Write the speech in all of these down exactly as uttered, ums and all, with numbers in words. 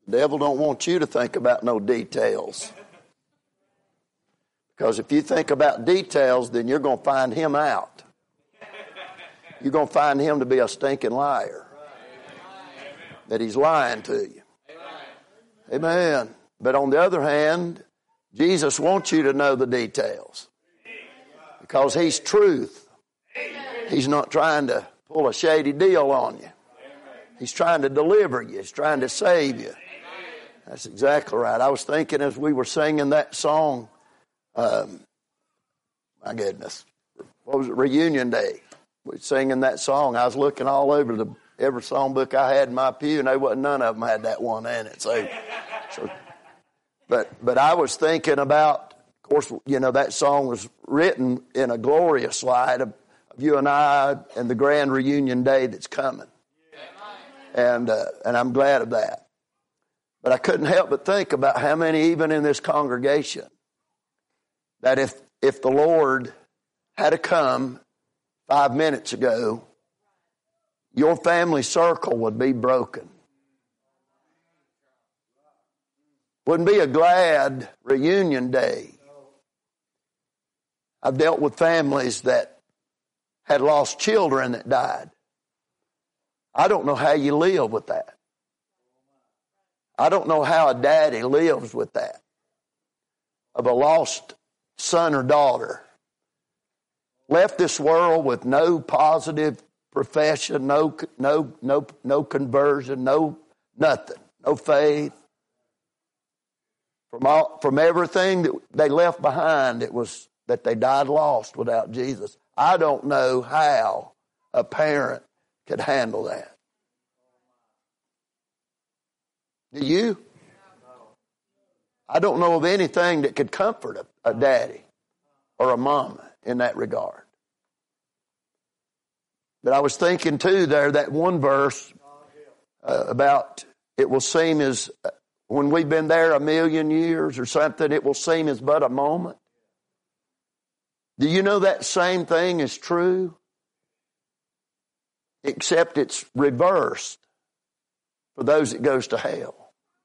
The devil don't want you to think about no details. Because if you think about details, then you're going to find him out. You're going to find him to be a stinking liar. That he's lying to you. Amen. But on the other hand, Jesus wants you to know the details. Because he's truth. He's not trying to pull a shady deal on you. He's trying to deliver you. He's trying to save you. That's exactly right. I was thinking as we were singing that song, um, my goodness, what was it, Reunion Day. We were singing that song. I was looking all over the every songbook I had in my pew, and they wasn't none of them had that one in it. So, so but but I was thinking about, of course, you know, that song was written in a glorious light of, of you and I and the grand reunion day that's coming. And uh, and I'm glad of that. But I couldn't help but think about how many, even in this congregation, that if if the Lord had to come five minutes ago, your family circle would be broken. Wouldn't be a glad reunion day. I've dealt with families that had lost children that died. I don't know how you live with that. I don't know how a daddy lives with that. Of a lost son or daughter. Left this world with no positive profession, no no no no conversion, no nothing, no faith. From all, from everything that they left behind, it was that they died lost without Jesus. I don't know how a parent could handle that. Do you? I don't know of anything that could comfort a, a daddy or a mama in that regard. But I was thinking too there, that one verse uh, about it will seem as, uh, when we've been there a million years or something, it will seem as but a moment. Do you know that same thing is true? Except it's reversed for those that goes to hell.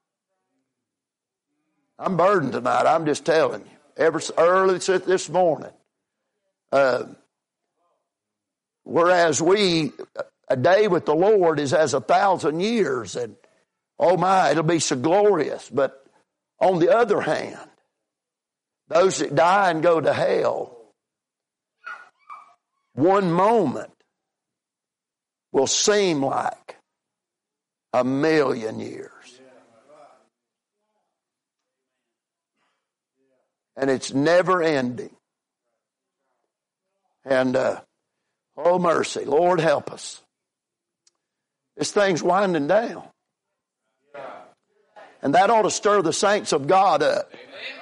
I'm burdened tonight, I'm just telling you. Ever early this morning. Uh, whereas we, a day with the Lord is as a thousand years. And oh my, it'll be so glorious. But on the other hand, those that die and go to hell, one moment will seem like a million years. And it's never ending. And, uh, oh mercy, Lord help us. This thing's winding down. And that ought to stir the saints of God up.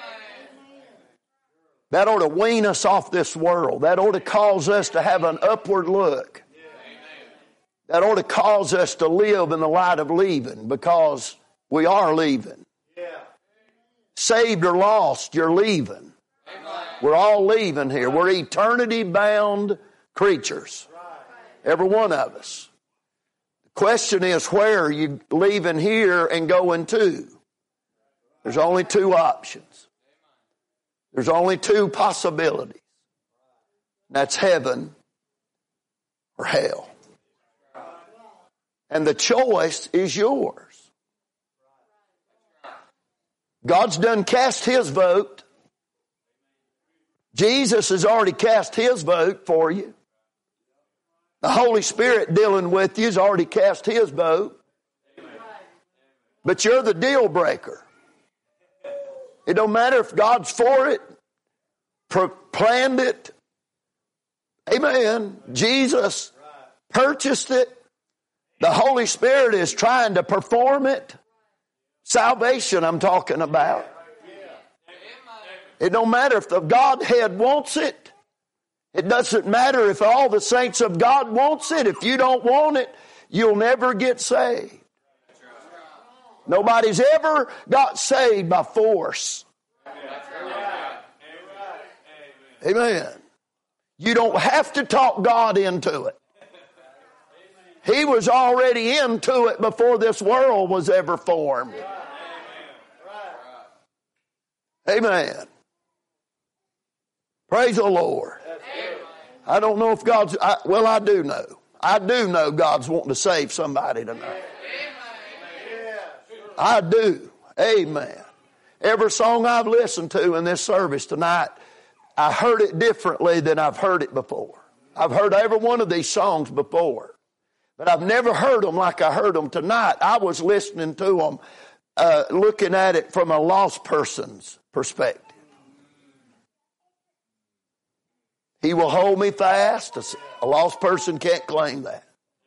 That ought to wean us off this world. That ought to cause us to have an upward look. That ought to cause us to live in the light of leaving, because we are leaving. Saved or lost, you're leaving. We're all leaving here. We're eternity-bound creatures. Every one of us. The question is, where are you leaving here and going to? There's only two options. There's only two possibilities. That's heaven or hell. And the choice is yours. God's done cast his vote. Jesus has already cast his vote for you. The Holy Spirit dealing with you has already cast his vote. But you're the deal breaker. It don't matter if God's for it, planned it. Amen. Jesus purchased it. The Holy Spirit is trying to perform it. Salvation I'm talking about. It don't matter if the Godhead wants it. It doesn't matter if all the saints of God wants it. If you don't want it, you'll never get saved. Nobody's ever got saved by force. Amen. You don't have to talk God into it. He was already into it before this world was ever formed. Amen. Praise the Lord. I don't know if God's, I, well, I do know. I do know God's wanting to save somebody tonight. I do. Amen. Every song I've listened to in this service tonight, I heard it differently than I've heard it before. I've heard every one of these songs before, but I've never heard them like I heard them tonight. I was listening to them, uh, looking at it from a lost person's perspective. He will hold me fast. A lost person can't claim that.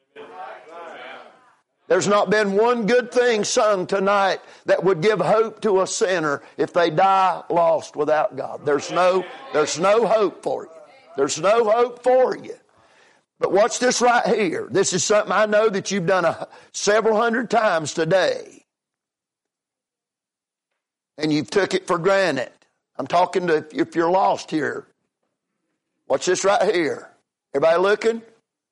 There's not been one good thing sung tonight that would give hope to a sinner if they die lost without God. There's no, there's no hope for you. There's no hope for you. But watch this right here. This is something I know that you've done a, several hundred times today. And you've took it for granted. I'm talking to if you're lost here. Watch this right here. Everybody looking?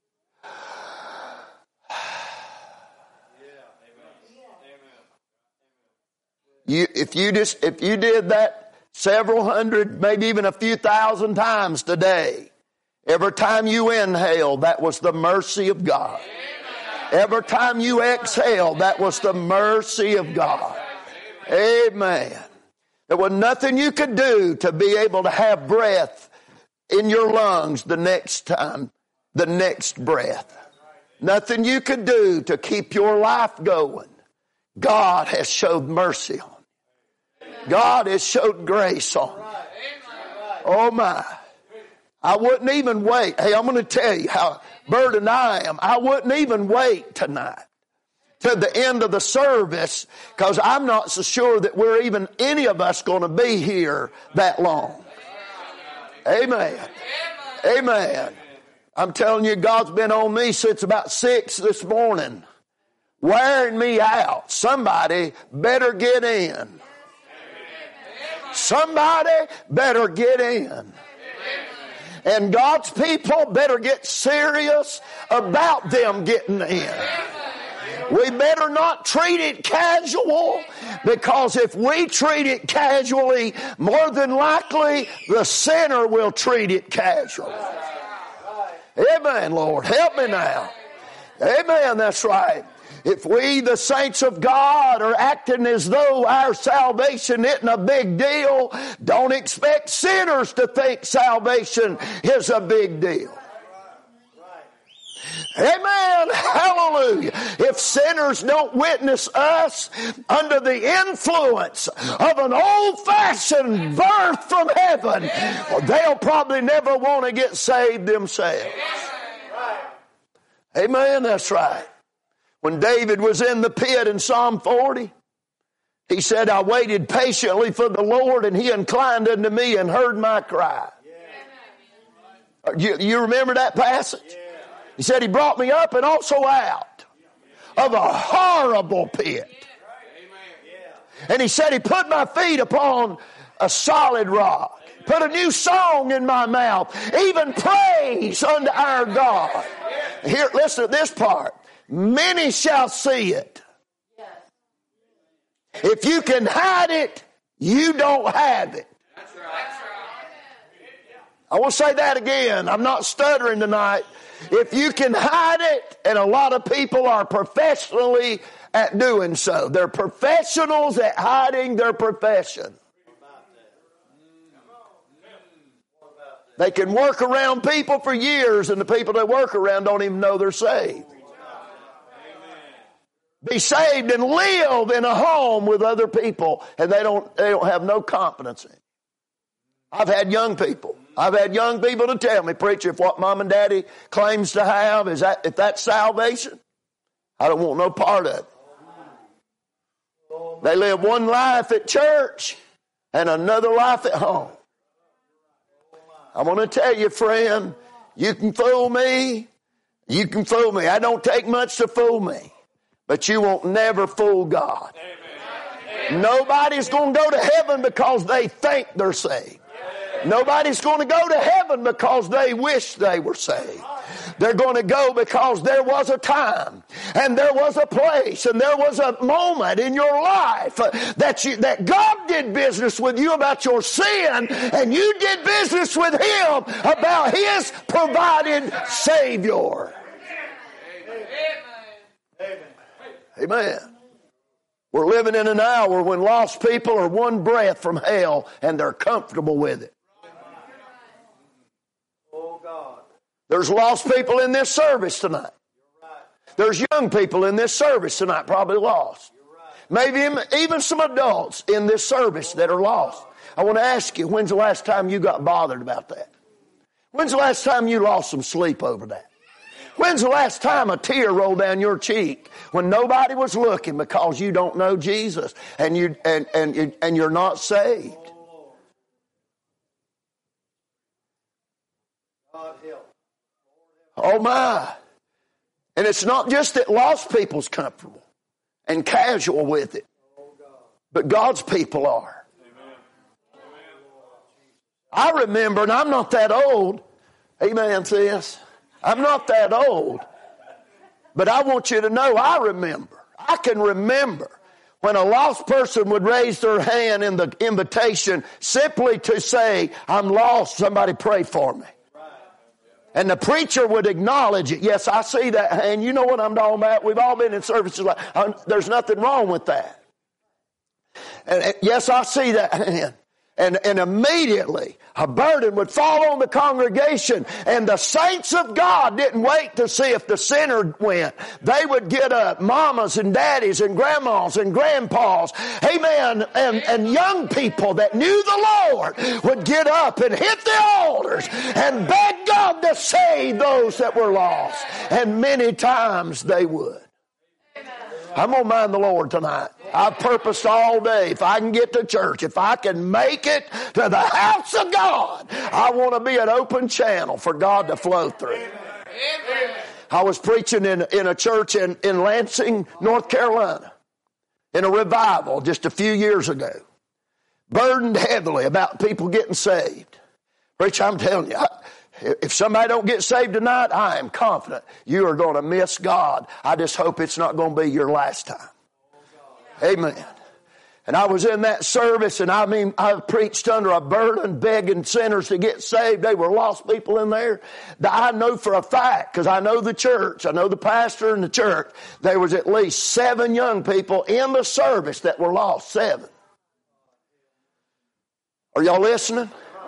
You, if you just, if you did that several hundred, maybe even a few thousand times today, every time you inhale, that was the mercy of God. Every time you exhale, that was the mercy of God. Amen. There was nothing you could do to be able to have breath in your lungs the next time, the next breath. Nothing you could do to keep your life going. God has showed mercy on you. God has showed grace on you. Oh my. I wouldn't even wait. Hey, I'm going to tell you how burdened I am. I wouldn't even wait tonight to the end of the service, because I'm not so sure that we're even, any of us, going to be here that long. Amen. Amen. I'm telling you, God's been on me since about six this morning, wearing me out. Somebody better get in. Somebody better get in. And God's people better get serious about them getting in. We better not treat it casual, because if we treat it casually, more than likely the sinner will treat it casually. Amen, Lord. Help me now. Amen, that's right. If we, the saints of God, are acting as though our salvation isn't a big deal, don't expect sinners to think salvation is a big deal. Amen. Hallelujah. If sinners don't witness us under the influence of an old-fashioned birth from heaven, well, they'll probably never want to get saved themselves. Amen. That's right. When David was in the pit in Psalm forty, he said, I waited patiently for the Lord, and he inclined unto me and heard my cry. You, you remember that passage? He said, he brought me up and also out of a horrible pit. And he said, he put my feet upon a solid rock, put a new song in my mouth, even praise unto our God. Here, listen to this part. Many shall see it. If you can hide it, you don't have it. I will say that again. I'm not stuttering tonight. If you can hide it, and a lot of people are professionally at doing so. They're professionals at hiding their profession. They can work around people for years, and the people they work around don't even know they're saved. Be saved and live in a home with other people, and they don't, they don't have no confidence in it. I've had young people. I've had young people to tell me, preacher, if what mom and daddy claims to have, is that, if that's salvation, I don't want no part of it. They live one life at church and another life at home. I want to tell you, friend, you can fool me. You can fool me. I don't take much to fool me. But you won't never fool God. Amen. Nobody's going to go to heaven because they think they're saved. Nobody's going to go to heaven because they wish they were saved. They're going to go because there was a time and there was a place and there was a moment in your life that you, that God did business with you about your sin, and you did business with Him about His provided Savior. Amen. Amen. We're living in an hour when lost people are one breath from hell and they're comfortable with it. Oh God. There's lost people in this service tonight. There's young people in this service tonight probably lost. Maybe even some adults in this service that are lost. I want to ask you, when's the last time you got bothered about that? When's the last time you lost some sleep over that? When's the last time a tear rolled down your cheek when nobody was looking because you don't know Jesus and you and and and you're not saved? Oh my. And it's not just that lost people's comfortable and casual with it, but God's people are. I remember, and I'm not that old. Amen, sis. I'm not that old. But I want you to know, I remember. I can remember when a lost person would raise their hand in the invitation simply to say, I'm lost, somebody pray for me. And the preacher would acknowledge it. Yes, I see that hand. You know what I'm talking about. We've all been in services like, uh, there's nothing wrong with that. And, and yes, I see that hand. And, and immediately a burden would fall on the congregation, and the saints of God didn't wait to see if the sinner went. They would get up, mamas and daddies and grandmas and grandpas, amen, and, and young people that knew the Lord would get up and hit the altars and beg God to save those that were lost. And many times they would. I'm going to mind the Lord tonight. I've purposed all day, if I can get to church, if I can make it to the house of God, I want to be an open channel for God to flow through. Amen. I was preaching in, in a church in, in Lansing, North Carolina, in a revival just a few years ago. Burdened heavily about people getting saved. Preacher, I'm telling you, I, if somebody don't get saved tonight, I am confident you are going to miss God. I just hope it's not going to be your last time. Amen. And I was in that service, and I mean, I preached under a burden, begging sinners to get saved. They were lost people in there. I know for a fact, because I know the church, I know the pastor in the church, there was at least seven young people in the service that were lost. Seven. Are y'all listening?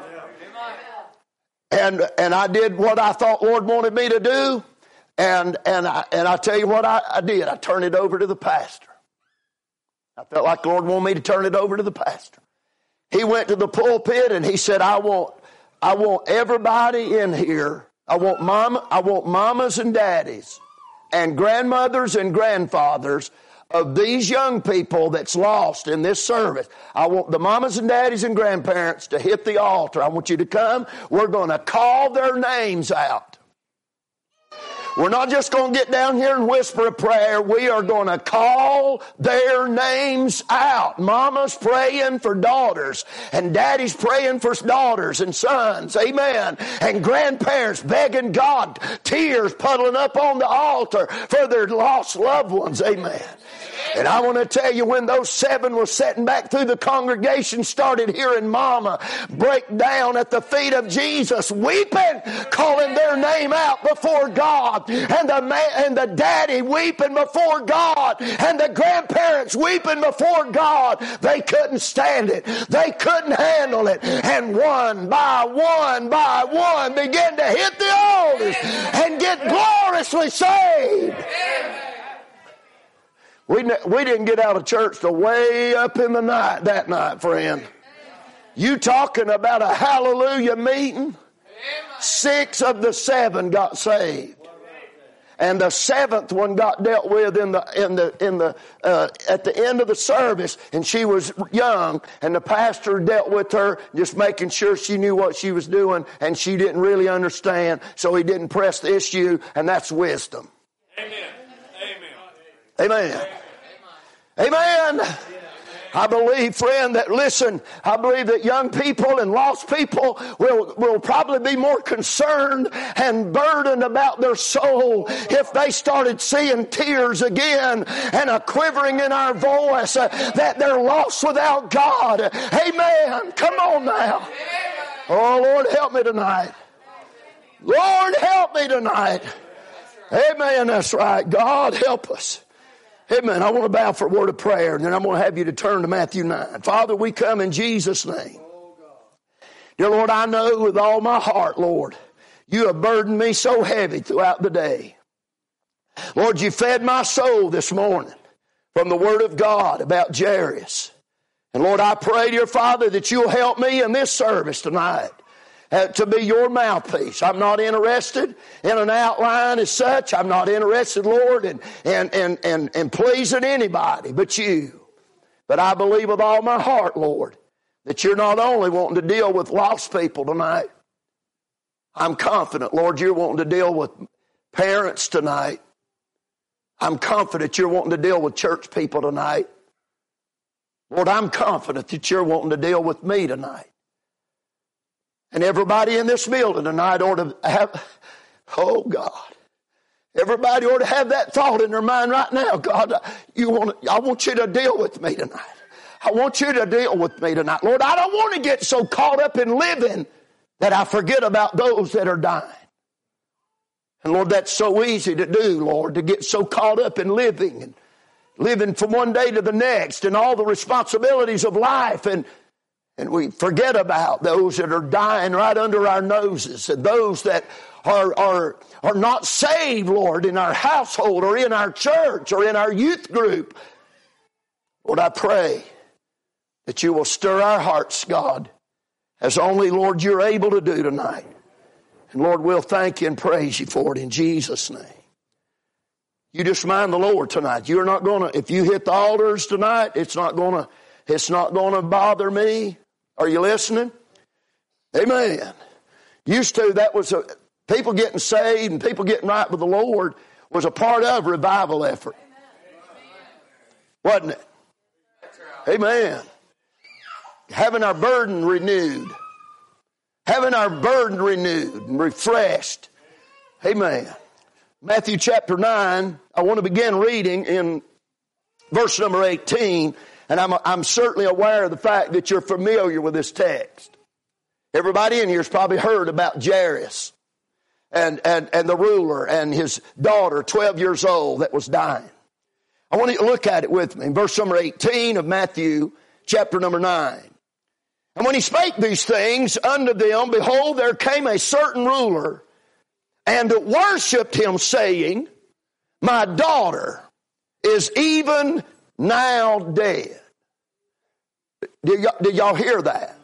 And and I did what I thought Lord wanted me to do. And and I, and I tell you what I, I did. I turned it over to the pastor. I felt like the Lord wanted me to turn it over to the pastor. He went to the pulpit and he said, I want I want everybody in here. I want mama, I want mamas and daddies and grandmothers and grandfathers of these young people that's lost in this service. I want the mamas and daddies and grandparents to hit the altar. I want you to come. We're going to call their names out. We're not just going to get down here and whisper a prayer. We are going to call their names out. Mama's praying for daughters, and daddy's praying for daughters and sons. Amen. And grandparents begging God, tears puddling up on the altar for their lost loved ones. Amen. And I want to tell you, when those seven were sitting back through the congregation, started hearing mama break down at the feet of Jesus, weeping, calling their name out before God, and the man, and the daddy weeping before God, and the grandparents weeping before God. They couldn't stand it. They couldn't handle it. And one by one by one began to hit the altars and get gloriously saved. We, we didn't get out of church till way up in the night that night, friend. You talking about a hallelujah meeting? Six of the seven got saved. And the seventh one got dealt with in the in the in the uh, at the end of the service, and she was young, and the pastor dealt with her, just making sure she knew what she was doing, and she didn't really understand, so he didn't press the issue, and that's wisdom. Amen. Amen. Amen. Amen. I believe, friend, that listen, I believe that young people and lost people will, will probably be more concerned and burdened about their soul if they started seeing tears again and a quivering in our voice uh, that they're lost without God. Amen. Come on now. Oh, Lord, help me tonight. Lord, help me tonight. Amen. That's right. God, help us. Amen. I want to bow for a word of prayer, and then I'm going to have you to turn to Matthew nine. Father, we come in Jesus' name. Dear Lord, I know with all my heart, Lord, you have burdened me so heavy throughout the day. Lord, you fed my soul this morning from the Word of God about Jairus. And Lord, I pray, dear Father, that you'll help me in this service tonight. Uh, to be your mouthpiece. I'm not interested in an outline as such. I'm not interested, Lord, in, in, in, in, in pleasing anybody but you. But I believe with all my heart, Lord, that you're not only wanting to deal with lost people tonight. I'm confident, Lord, you're wanting to deal with parents tonight. I'm confident you're wanting to deal with church people tonight. Lord, I'm confident that you're wanting to deal with me tonight. And everybody in this building tonight ought to have, oh God, everybody ought to have that thought in their mind right now. God, you want, I want you to deal with me tonight. I want you to deal with me tonight. Lord, I don't want to get so caught up in living that I forget about those that are dying. And Lord, that's so easy to do, Lord, to get so caught up in living and living from one day to the next and all the responsibilities of life, and And we forget about those that are dying right under our noses, and those that are, are, are not saved, Lord, in our household or in our church or in our youth group. Lord, I pray that you will stir our hearts, God, as only, Lord, you're able to do tonight. And Lord, we'll thank you and praise you for it in Jesus' name. You just mind the Lord tonight. You're not going to, if you hit the altars tonight, it's not going to, it's not going to bother me. Are you listening? Amen. Used to, that was a, people getting saved and people getting right with the Lord was a part of revival effort. Wasn't it? Amen. Having our burden renewed. Having our burden renewed and refreshed. Amen. Matthew chapter nine, I want to begin reading in verse number eighteen. And I'm, I'm certainly aware of the fact that you're familiar with this text. Everybody in here has probably heard about Jairus and, and, and the ruler and his daughter, twelve years old, that was dying. I want you to look at it with me. In verse number eighteen of Matthew chapter number nine. And when he spake these things unto them, behold, there came a certain ruler and worshipped him, saying, My daughter is even now dead. Did y'all, did y'all hear that?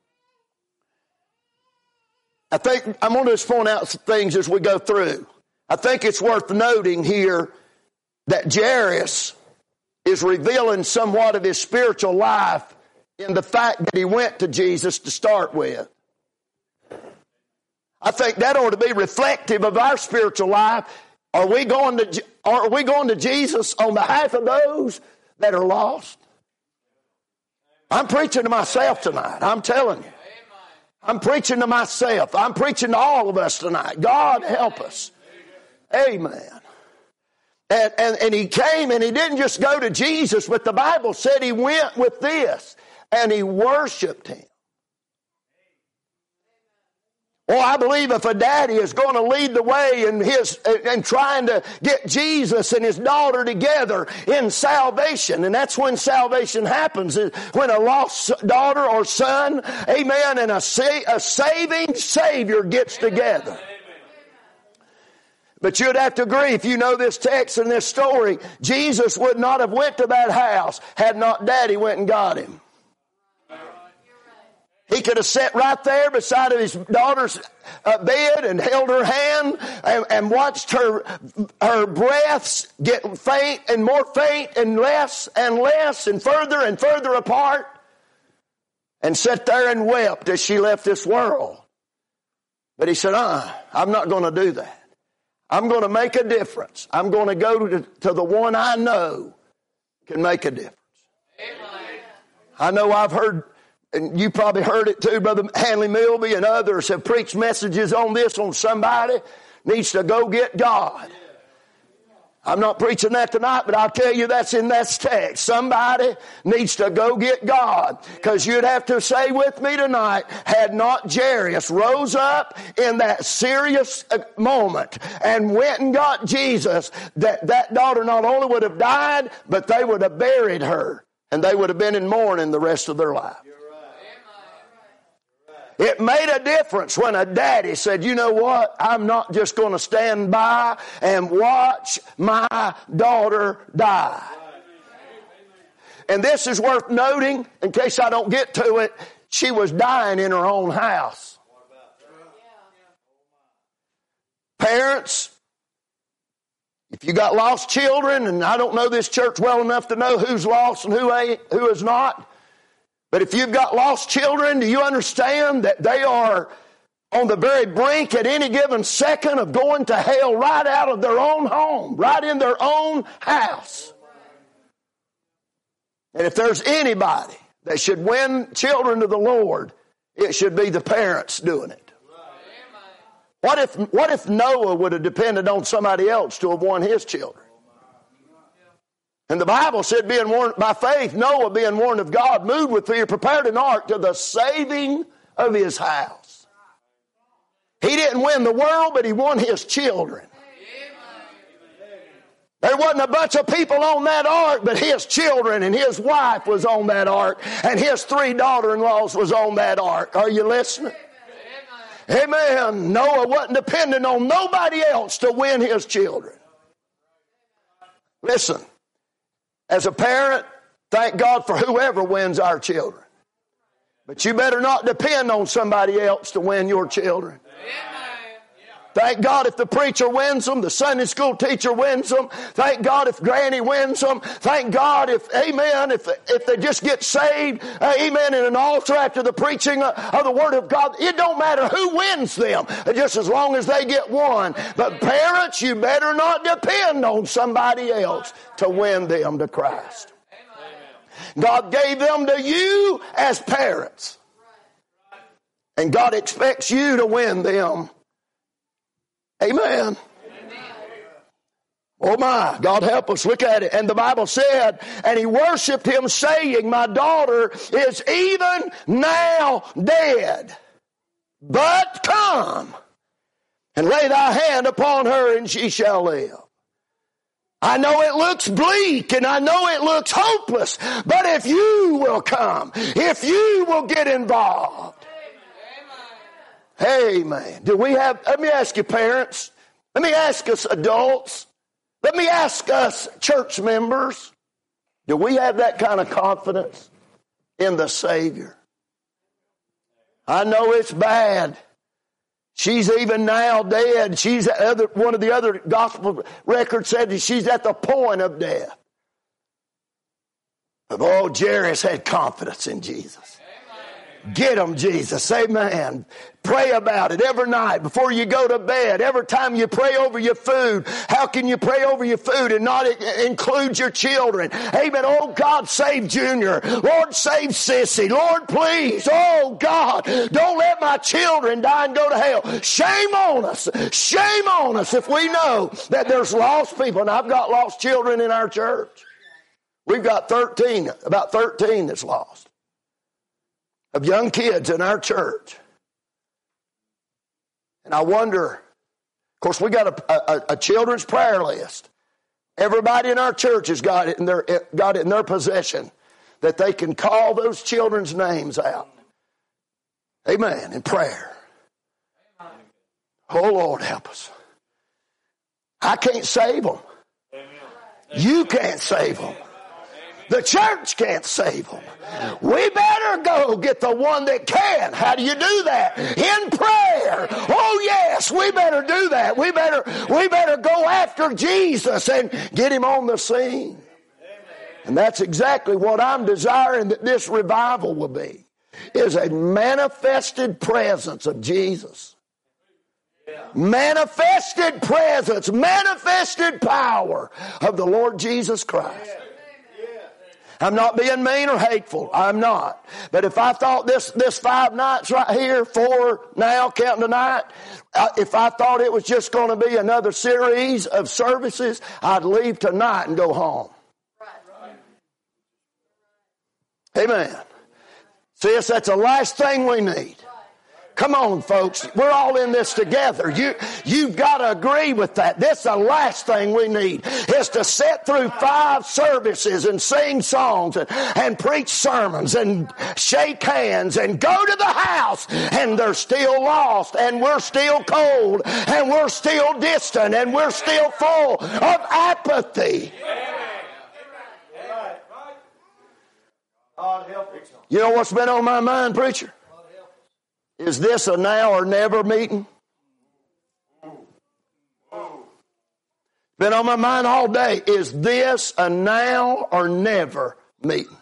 I think I'm going to just point out some things as we go through. I think it's worth noting here that Jairus is revealing somewhat of his spiritual life in the fact that he went to Jesus to start with. I think that ought to be reflective of our spiritual life. Are we going to, are we going to Jesus on behalf of those that are lost? I'm preaching to myself tonight. I'm telling you. I'm preaching to myself. I'm preaching to all of us tonight. God help us. Amen. And, and, and he came and he didn't just go to Jesus, but the Bible said he went with this and he worshiped him. Oh, I believe if a daddy is going to lead the way in his and trying to get Jesus and his daughter together in salvation, and that's when salvation happens, is when a lost daughter or son, amen, and a, sa- a saving Savior gets together. But you'd have to agree, if you know this text and this story, Jesus would not have went to that house had not Daddy went and got him. He could have sat right there beside his daughter's uh, bed and held her hand and, and watched her her breaths get faint and more faint and less and less and further and further apart, and sat there and wept as she left this world. But he said, uh, I'm not going to do that. I'm going to make a difference. I'm going to go to, to the one I know can make a difference. Amen. I know I've heard, and you probably heard it too, Brother Hanley Milby and others have preached messages on this, on somebody needs to go get God. I'm not preaching that tonight, but I'll tell you that's in that text. Somebody needs to go get God. Because you'd have to say with me tonight, had not Jairus rose up in that serious moment and went and got Jesus, that, that daughter not only would have died, but they would have buried her. And they would have been in mourning the rest of their life. It made a difference when a daddy said, you know what, I'm not just going to stand by and watch my daughter die. And this is worth noting, in case I don't get to it, she was dying in her own house. Parents, if you got lost children, and I don't know this church well enough to know who's lost and who ain't, who is not, but if you've got lost children, do you understand that they are on the very brink at any given second of going to hell right out of their own home, right in their own house? And if there's anybody that should win children to the Lord, it should be the parents doing it. What if, what if Noah would have depended on somebody else to have won his children? And the Bible said, being warned by faith, Noah, being warned of God, moved with fear, prepared an ark to the saving of his house. He didn't win the world, but he won his children. There wasn't a bunch of people on that ark, but his children and his wife was on that ark, and his three daughter-in-laws was on that ark. Are you listening? Amen. Noah wasn't dependent on nobody else to win his children. Listen. As a parent, thank God for whoever wins our children. But you better not depend on somebody else to win your children. Thank God if the preacher wins them, the Sunday school teacher wins them. Thank God if Granny wins them. Thank God if, amen, if, if they just get saved, uh, amen, in an altar after the preaching of the Word of God. It don't matter who wins them, just as long as they get one. But parents, you better not depend on somebody else to win them to Christ. God gave them to you as parents. And God expects you to win them. Amen. Oh my, God help us. Look at it. And the Bible said, and he worshiped him saying, my daughter is even now dead. But come and lay thy hand upon her and she shall live. I know it looks bleak and I know it looks hopeless, but if you will come, if you will get involved. Amen. Do we have, let me ask you parents, let me ask us adults, let me ask us church members, do we have that kind of confidence in the Savior? I know it's bad. She's even now dead. She's other, one of the other gospel records said that she's at the point of death. But oh, Jairus had confidence in Jesus. Get them, Jesus. Amen. Pray about it every night before you go to bed. Every time you pray over your food. How can you pray over your food and not include your children? Amen. Oh, God, save Junior. Lord, save Sissy. Lord, please. Oh, God, don't let my children die and go to hell. Shame on us. Shame on us if we know that there's lost people. And I've got lost children in our church. We've got thirteen, about thirteen that's lost. Of young kids in our church. And I wonder, of course, we got a, a, a children's prayer list. Everybody in our church has got it in their got it in their possession that they can call those children's names out. Amen. In prayer. Oh, Lord, help us. I can't save them. You can't save them. The church can't save them. We better go get the one that can. How do you do that? In prayer. Oh yes, we better do that. We better, we better go after Jesus and get him on the scene. And that's exactly what I'm desiring that this revival will be. Is a manifested presence of Jesus. Manifested presence, manifested power of the Lord Jesus Christ. I'm not being mean or hateful. I'm not. But if I thought this, this five nights right here, four now, counting tonight, uh, if I thought it was just going to be another series of services, I'd leave tonight and go home. Amen. Sis, that's the last thing we need. Come on, folks. We're all in this together. You, you've got to agree with that. This is the last thing we need, is to sit through five services and sing songs and, and preach sermons and shake hands and go to the house, and they're still lost, and we're still cold, and we're still distant, and we're still full of apathy. You know what's been on my mind, preacher? Is this a now or never meeting? Been on my mind all day. Is this a now or never meeting?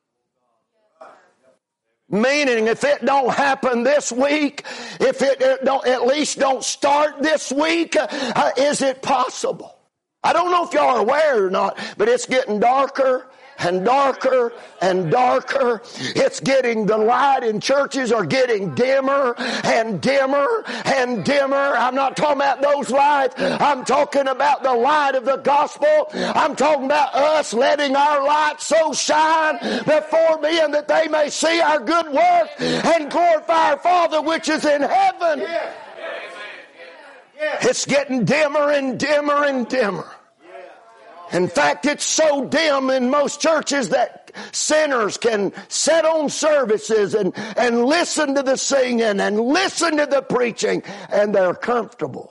Meaning, if it don't happen this week, if it, it don't at least don't start this week, uh, is it possible? I don't know if y'all are aware or not, but it's getting darker and darker and darker. It's getting, the light in churches are getting dimmer and dimmer and dimmer. I'm not talking about those lights. I'm talking about the light of the gospel. I'm talking about us letting our light so shine before men that they may see our good work and glorify our Father which is in heaven. It's getting dimmer and dimmer and dimmer. In fact, it's so dim in most churches that sinners can sit on services and, and listen to the singing and listen to the preaching, and they're comfortable.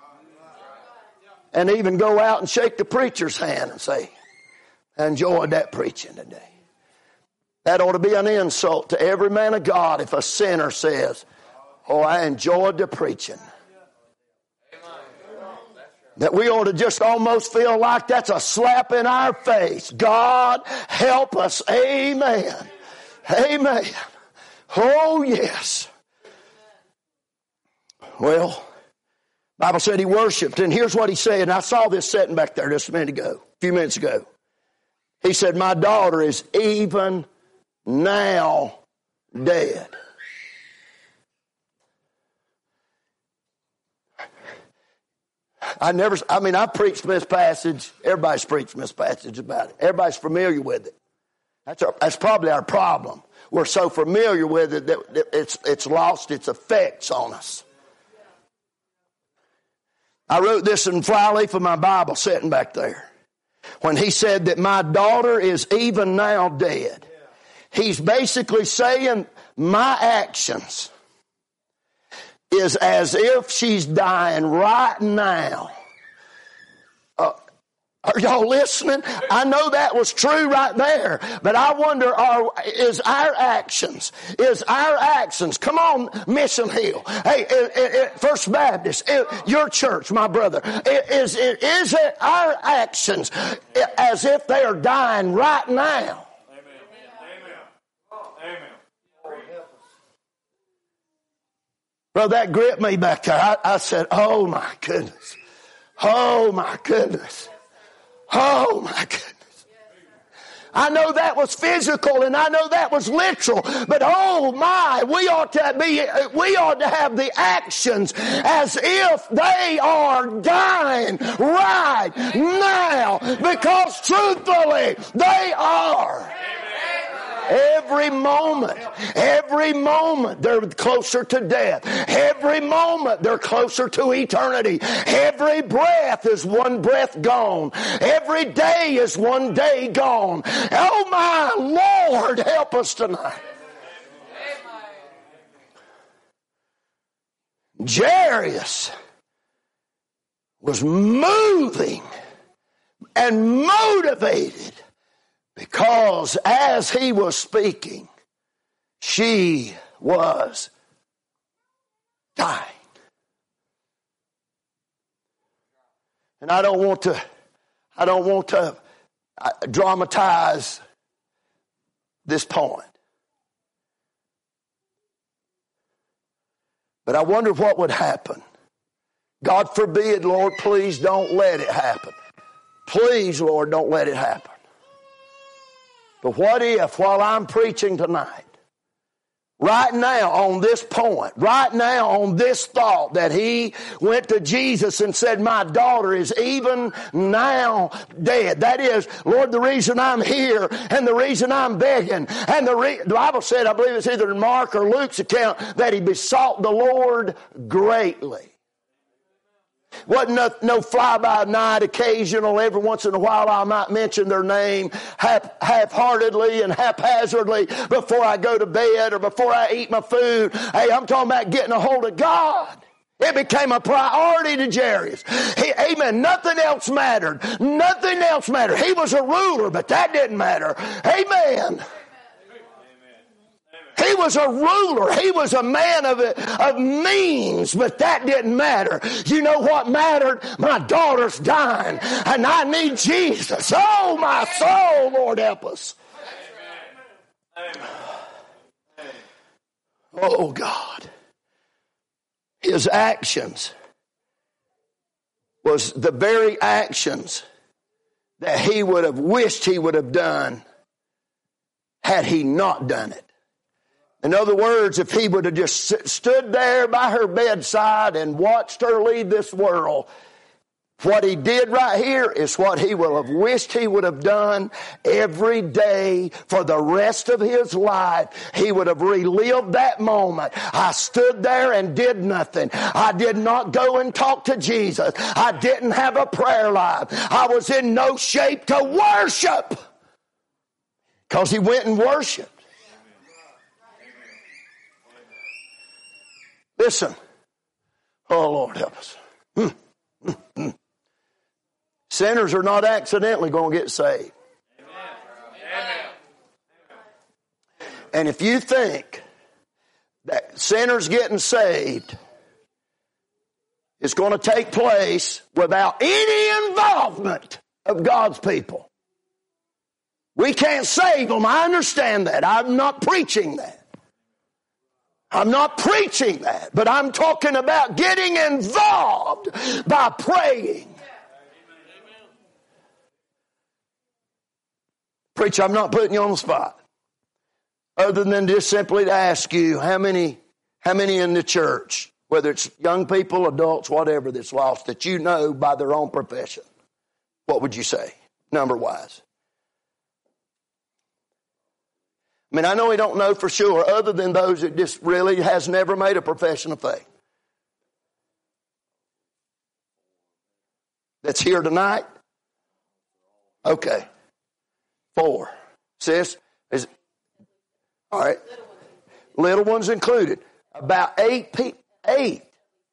And even go out and shake the preacher's hand and say, I enjoyed that preaching today. That ought to be an insult to every man of God if a sinner says, oh, I enjoyed the preaching. That we ought to just almost feel like that's a slap in our face. God, help us. Amen. Amen. Oh, yes. Well, the Bible said he worshiped, and here's what he said. And I saw this sitting back there just a minute ago, a few minutes ago. He said, my daughter is even now dead. I never, I mean, I preached from this passage. Everybody's preached from this passage about it. Everybody's familiar with it. That's our, that's probably our problem. We're so familiar with it that it's, it's lost its effects on us. I wrote this in flyleaf of my Bible sitting back there. When he said that my daughter is even now dead, he's basically saying my actions is as if she's dying right now. Uh, are y'all listening? I know that was true right there, but I wonder, are, is our actions, is our actions, come on, Mission Hill, hey, it, it, it, First Baptist, it, your church, my brother, it, is, it, is it our actions as if they are dying right now? Bro, that gripped me back there. I, I said, oh my goodness. Oh my goodness. Oh my goodness. I know that was physical and I know that was literal, but oh my, we ought to be, we ought to have the actions as if they are dying right now, because truthfully, they are. Every moment, every moment they're closer to death. Every moment they're closer to eternity. Every breath is one breath gone. Every day is one day gone. Oh my Lord, help us tonight. Jairus was moving and motivated, because as he was speaking, she was dying. And I don't want to, I don't want to dramatize this point. But I wonder what would happen. God forbid, Lord, please don't let it happen. Please, Lord, don't let it happen. But what if, while I'm preaching tonight, right now on this point, right now on this thought, that he went to Jesus and said, my daughter is even now dead. That is, Lord, the reason I'm here and the reason I'm begging. And the, re- the Bible said, I believe it's either in Mark or Luke's account, that he besought the Lord greatly. Wasn't no, no fly-by-night, occasional, every once in a while I might mention their name half, half-heartedly and haphazardly before I go to bed or before I eat my food. Hey, I'm talking about getting a hold of God. It became a priority to Jairus. He, amen. Nothing else mattered. Nothing else mattered. He was a ruler, but that didn't matter. Amen. He was a ruler. He was a man of, of means, but that didn't matter. You know what mattered? My daughter's dying, and I need Jesus. Oh, my soul, Lord, help us. Oh, God. His actions was the very actions that he would have wished he would have done had he not done it. In other words, if he would have just stood there by her bedside and watched her leave this world, what he did right here is what he would have wished he would have done every day for the rest of his life. He would have relived that moment. I stood there and did nothing. I did not go and talk to Jesus. I didn't have a prayer life. I was in no shape to worship, because he went and worshiped. Listen. Oh, Lord, help us. Mm, mm, mm. Sinners are not accidentally going to get saved. Amen. And if you think that sinners getting saved is going to take place without any involvement of God's people, we can't save them. I understand that. I'm not preaching that. I'm not preaching that, but I'm talking about getting involved by praying. Preacher, I'm not putting you on the spot, other than just simply to ask you how many, how many in the church, whether it's young people, adults, whatever, that's lost, that you know by their own profession. What would you say, number-wise? I mean, I know we don't know for sure, other than those that just really has never made a profession of faith. That's here tonight? Okay. Four. Sis? Is, all right. Little ones included. About eight people. Eight.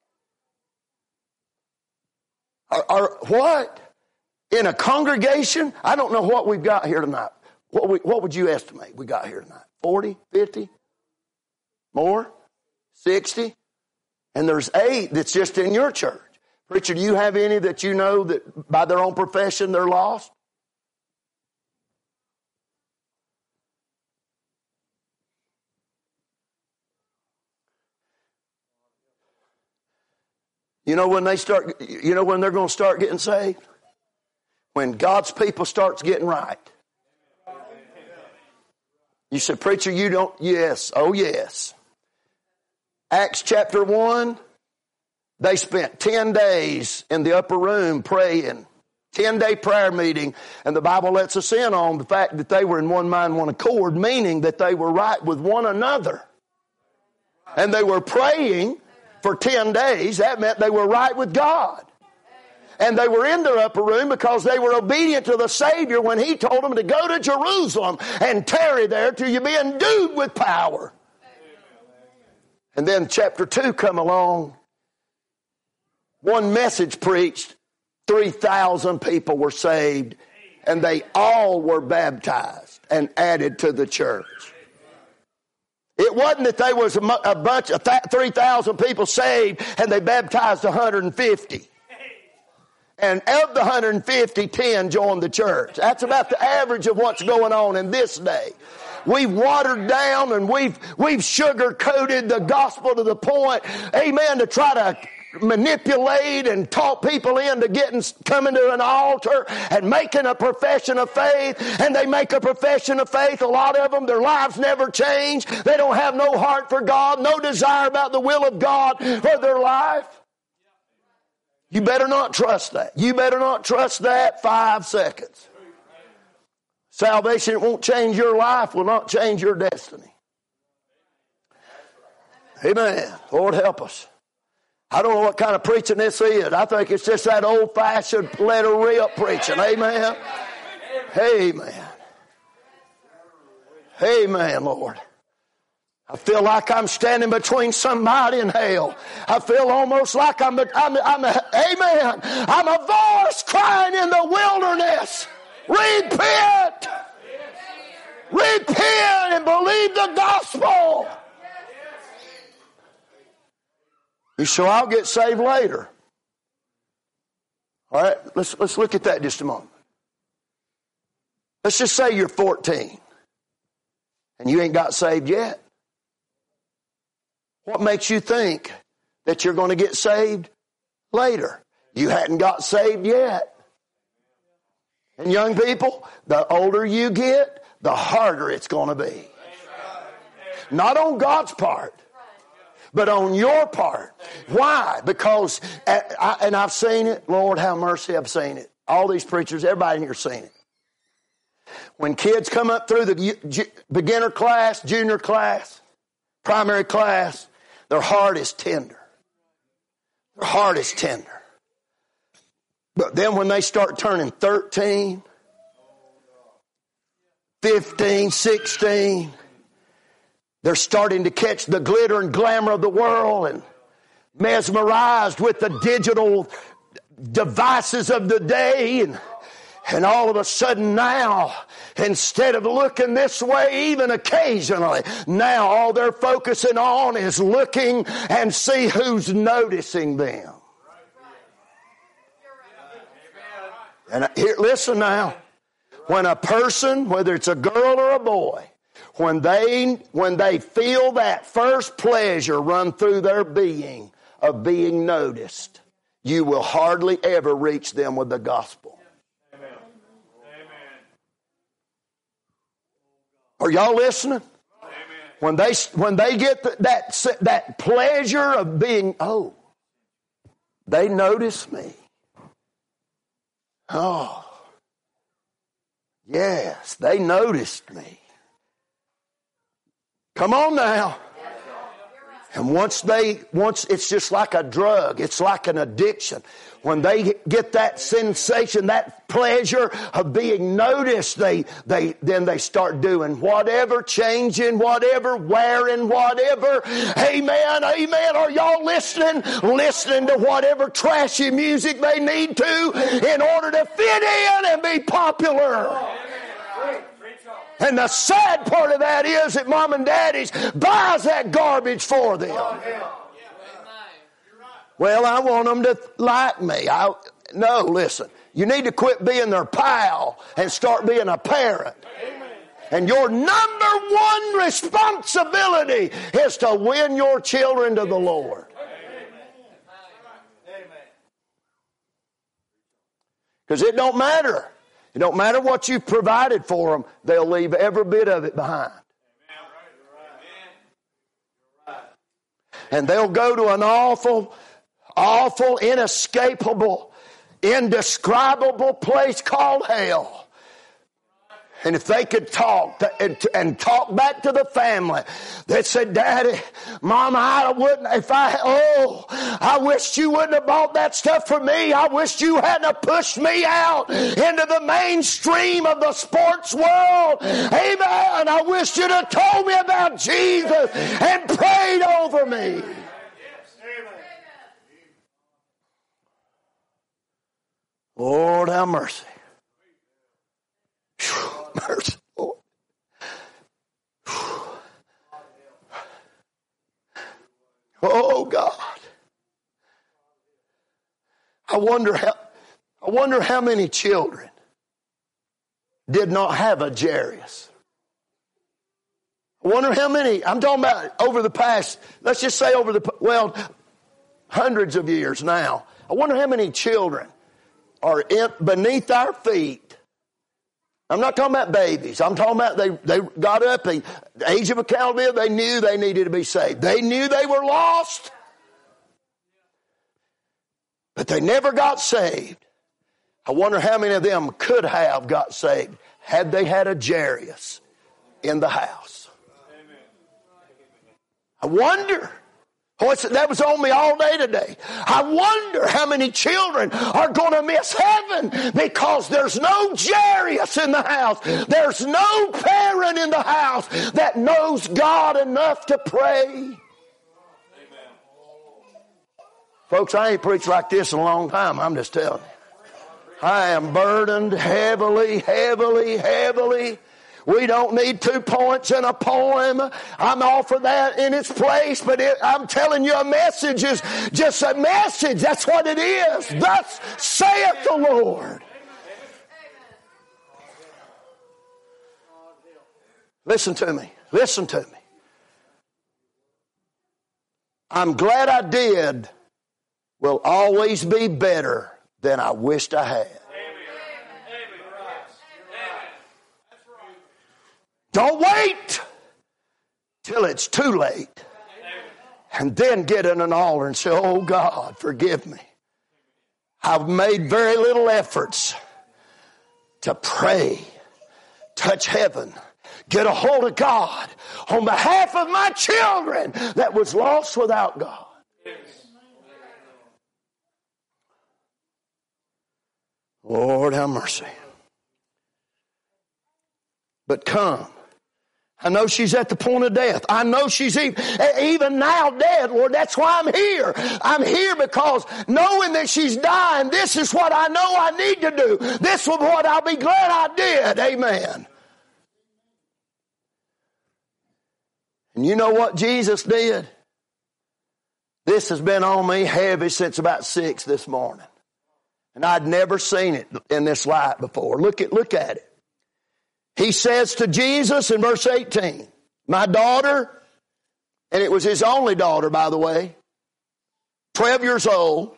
Are, are, what? In a congregation? I don't know what we've got here tonight. What, we, what would you estimate we got here tonight? forty, fifty? More? sixty? And there's eight that's just in your church. Preacher, do you have any that you know that by their own profession they're lost? You know when they start, you know when they're going to start getting saved? When God's people starts getting right. You said, preacher, you don't, yes, oh yes. Acts chapter one, they spent ten days in the upper room praying. ten-day prayer meeting, and the Bible lets us in on the fact that they were in one mind, one accord, meaning that they were right with one another. And they were praying for ten days. That meant they were right with God. And they were in their upper room because they were obedient to the Savior when He told them to go to Jerusalem and tarry there till you be endued with power. And then chapter two come along. One message preached. three thousand people were saved. And they all were baptized and added to the church. It wasn't that there was a bunch of three thousand people saved and they baptized one hundred fifty. And of the one hundred fifty, ten joined the church. That's about the average of what's going on in this day. We've watered down and we've we've sugar-coated the gospel to the point, amen, to try to manipulate and talk people into getting coming to an altar and making a profession of faith, and they make a profession of faith. A lot of them, their lives never change. They don't have no heart for God, no desire about the will of God for their life. You better not trust that. You better not trust that five seconds. Salvation won't change your life, will not change your destiny. Amen. Lord help us. I don't know what kind of preaching this is. I think it's just that old-fashioned let her rip preaching. Amen. Amen. Amen, Lord. I feel like I'm standing between somebody and hell. I feel almost like I'm, a, I'm, a, I'm a, amen. I'm a voice crying in the wilderness. Repent. Repent and believe the gospel. So I'll get saved later. All right, let's, let's look at that just a moment. Let's just say you're fourteen and you ain't got saved yet. What makes you think that you're going to get saved later? You hadn't got saved yet. And young people, the older you get, the harder it's going to be. Not on God's part, but on your part. Why? Because, and I've seen it. Lord, have mercy, I've seen it. All these preachers, everybody in here seen it. When kids come up through the beginner class, junior class, primary class, their heart is tender. Their heart is tender. But then when they start turning thirteen, fifteen, sixteen, they're starting to catch the glitter and glamour of the world and mesmerized with the digital devices of the day. And, and all of a sudden now, instead of looking this way even occasionally, now all they're focusing on is looking and see who's noticing them. And here, listen now. When a person, whether it's a girl or a boy, When they, when they feel that first pleasure run through their being of being noticed, you will hardly ever reach them with the gospel. Amen. Are y'all listening? Amen. When they, when they get the, that, that pleasure of being, oh, they notice me. Oh, yes, they noticed me. Come on now. And once they, once it's just like a drug. It's like an addiction. When they get that sensation, that pleasure of being noticed, they, they, then they start doing whatever, changing whatever, wearing whatever. Amen, amen. Are y'all listening? Listening to whatever trashy music they need to in order to fit in and be popular. And the sad part of that is that mom and daddies buys that garbage for them. Well, I want them to like me. I, no, listen. You need to quit being their pal and start being a parent. And your number one responsibility is to win your children to the Lord. Because it don't matter. It don't matter what you've provided for them. They'll leave every bit of it behind. And they'll go to an awful, awful, inescapable, indescribable place called hell. And if they could talk to, and, and talk back to the family that said, Daddy, Mama, I wouldn't, if I, oh, I wished you wouldn't have bought that stuff for me. I wished you hadn't have pushed me out into the mainstream of the sports world. Amen. I wish you'd have told me about Jesus and prayed over me. Lord, have mercy. Mercy, Lord. Oh God. I wonder how I wonder how many children did not have a Jairus. I wonder how many, I'm talking about over the past, let's just say over the, well, hundreds of years now. I wonder how many children are in, beneath our feet. I'm not talking about babies. I'm talking about they, they got up, they, the age of accountability, they knew they needed to be saved. They knew they were lost, but they never got saved. I wonder how many of them could have got saved had they had a Jairus in the house. I wonder. Oh, that was on me all day today. I wonder how many children are going to miss heaven because there's no Jairus in the house. There's no parent in the house that knows God enough to pray. Amen. Folks, I ain't preached like this in a long time. I'm just telling you. I am burdened heavily, heavily, heavily. We don't need two points in a poem. I'm all for that in its place, but it, I'm telling you, a message is just a message. That's what it is. Thus saith the Lord. Listen to me. Listen to me. I'm glad I did will always be better than I wished I had. Don't wait till it's too late and then get in an altar and say, oh God, forgive me. I've made very little efforts to pray, touch heaven, get a hold of God on behalf of my children that was lost without God. Lord, have mercy. But come. I know she's at the point of death. I know she's even, even now dead, Lord. That's why I'm here. I'm here because knowing that she's dying, this is what I know I need to do. This is what I'll be glad I did. Amen. And you know what Jesus did? This has been on me heavy since about six this morning. And I'd never seen it in this light before. Look at, look at it. He says to Jesus in verse eighteen, my daughter, and it was his only daughter, by the way, twelve years old.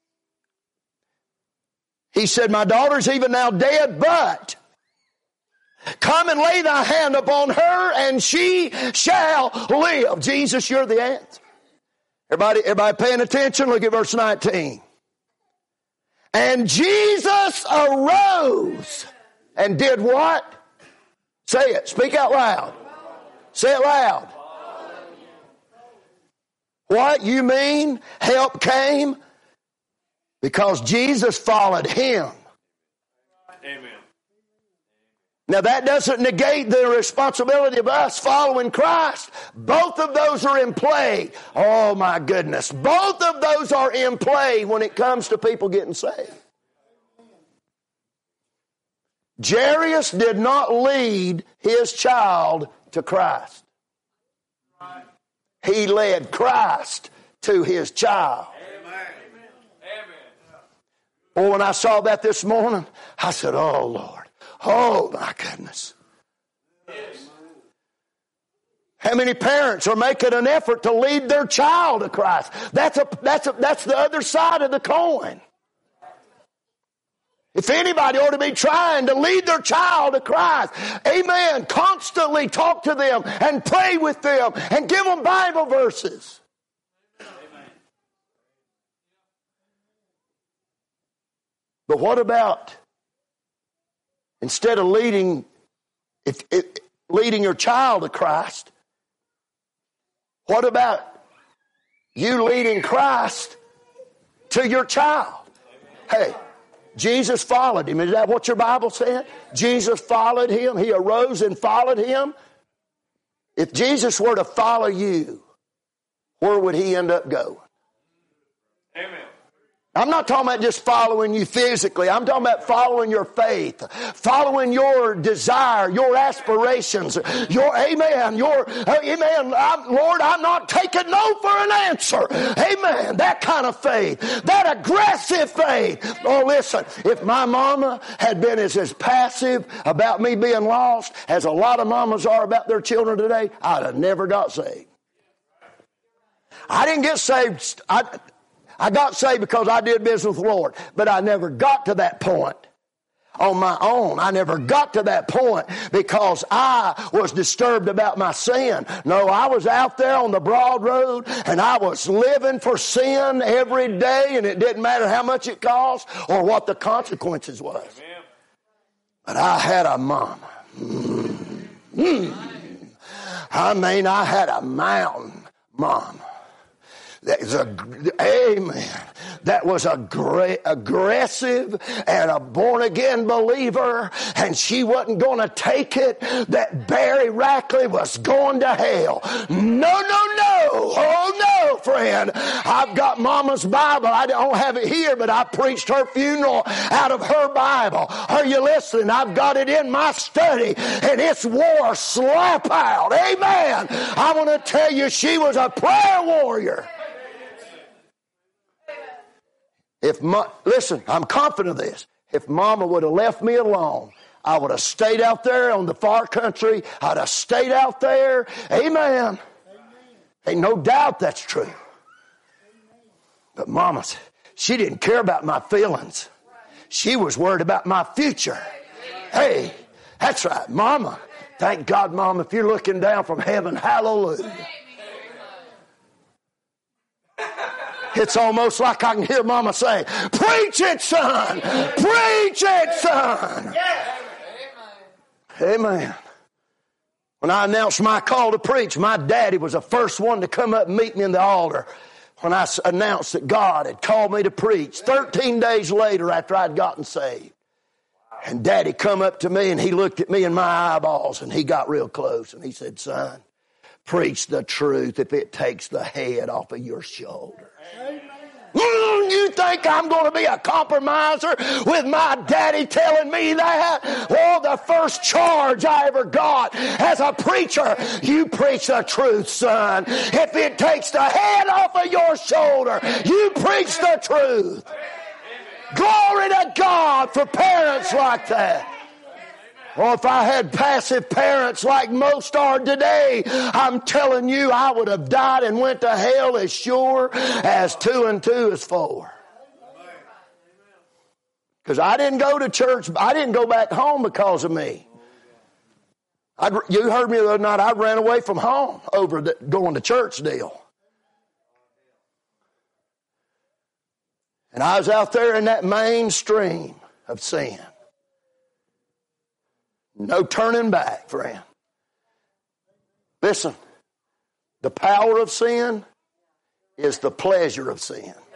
He said, my daughter's even now dead, but come and lay thy hand upon her and she shall live. Jesus, you're the answer. Everybody, everybody paying attention? Look at verse nineteen. And Jesus arose and did what? Say it. Speak out loud. Say it loud. What? You mean help came? Because Jesus followed him. Amen. Now that doesn't negate the responsibility of us following Christ. Both of those are in play. Oh my goodness. Both of those are in play when it comes to people getting saved. Jairus did not lead his child to Christ. He led Christ to his child. Well, when I saw that this morning, I said, oh Lord, oh my goodness. How many parents are making an effort to lead their child to Christ? That's a, that's a, that's the other side of the coin. If anybody ought to be trying to lead their child to Christ, amen, constantly talk to them and pray with them and give them Bible verses. Amen. But what about instead of leading, if, if leading your child to Christ, what about you leading Christ to your child? Hey. Jesus followed him. Is that what your Bible said? Jesus followed him. He arose and followed him. If Jesus were to follow you, where would he end up going? Amen. I'm not talking about just following you physically. I'm talking about following your faith, following your desire, your aspirations, your amen, your amen. I'm, Lord, I'm not taking no for an answer. Amen. That kind of faith, that aggressive faith. Oh, listen, if my mama had been as, as passive about me being lost as a lot of mamas are about their children today, I'd have never got saved. I didn't get saved. I, I got saved because I did business with the Lord, but I never got to that point on my own. I never got to that point because I was disturbed about my sin. No, I was out there on the broad road and I was living for sin every day, and it didn't matter how much it cost or what the consequences was. But I had a mama. Mm. Mm. I mean, I had a mountain mama. That was a, amen. That was a great, aggressive and a born-again believer, and she wasn't going to take it that Barry Rackley was going to hell. No, no, no. Oh, no, friend. I've got Mama's Bible. I don't have it here, but I preached her funeral out of her Bible. Are you listening? I've got it in my study, and it's war slap out. Amen. I want to tell you, she was a prayer warrior. If ma- listen, I'm confident of this. If Mama would have left me alone, I would have stayed out there on the far country. I'd have stayed out there. Amen. Amen. Ain't no doubt that's true. But Mama, she didn't care about my feelings. She was worried about my future. Hey, that's right, Mama. Thank God, Mama, if you're looking down from heaven, hallelujah. It's almost like I can hear Mama say, preach it, son. Preach it, son. Amen. When I announced my call to preach, my daddy was the first one to come up and meet me in the altar when I announced that God had called me to preach. Thirteen days later after I'd gotten saved. And Daddy come up to me and he looked at me in my eyeballs and he got real close and he said, son, preach the truth if it takes the head off of your shoulder. Mm, you think I'm going to be a compromiser with my daddy telling me that? Oh, the first charge I ever got as a preacher, you preach the truth, son. If it takes the head off of your shoulder, you preach the truth. Glory to God for parents like that. Well, if I had passive parents like most are today, I'm telling you, I would have died and went to hell as sure as two and two is four. Because I didn't go to church. I didn't go back home because of me. I'd, you heard me the other night. I ran away from home over the going to church deal. And I was out there in that mainstream of sin. No turning back, friend. Listen, the power of sin is the pleasure of sin. Amen.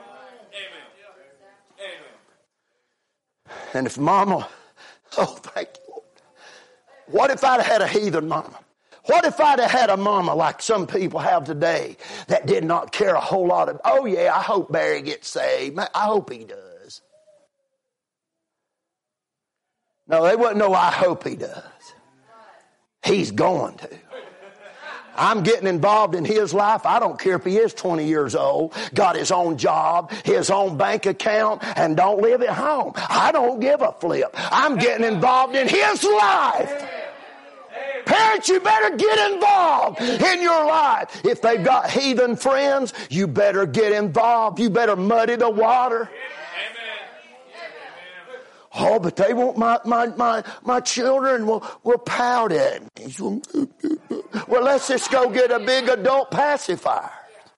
Amen. And if Mama, oh, thank you, Lord. What if I'd had a heathen mama? What if I'd have had a mama like some people have today that did not care a whole lot of, oh yeah, I hope Barry gets saved. I hope he does. No, they wouldn't know I hope he does. He's going to. I'm getting involved in his life. I don't care if he is twenty years old, got his own job, his own bank account, and don't live at home. I don't give a flip. I'm getting involved in his life. Parents, you better get involved in your life. If they've got heathen friends, you better get involved. You better muddy the water. Oh, but they want my my my my children will will pout at me. Well, let's just go get a big adult pacifier.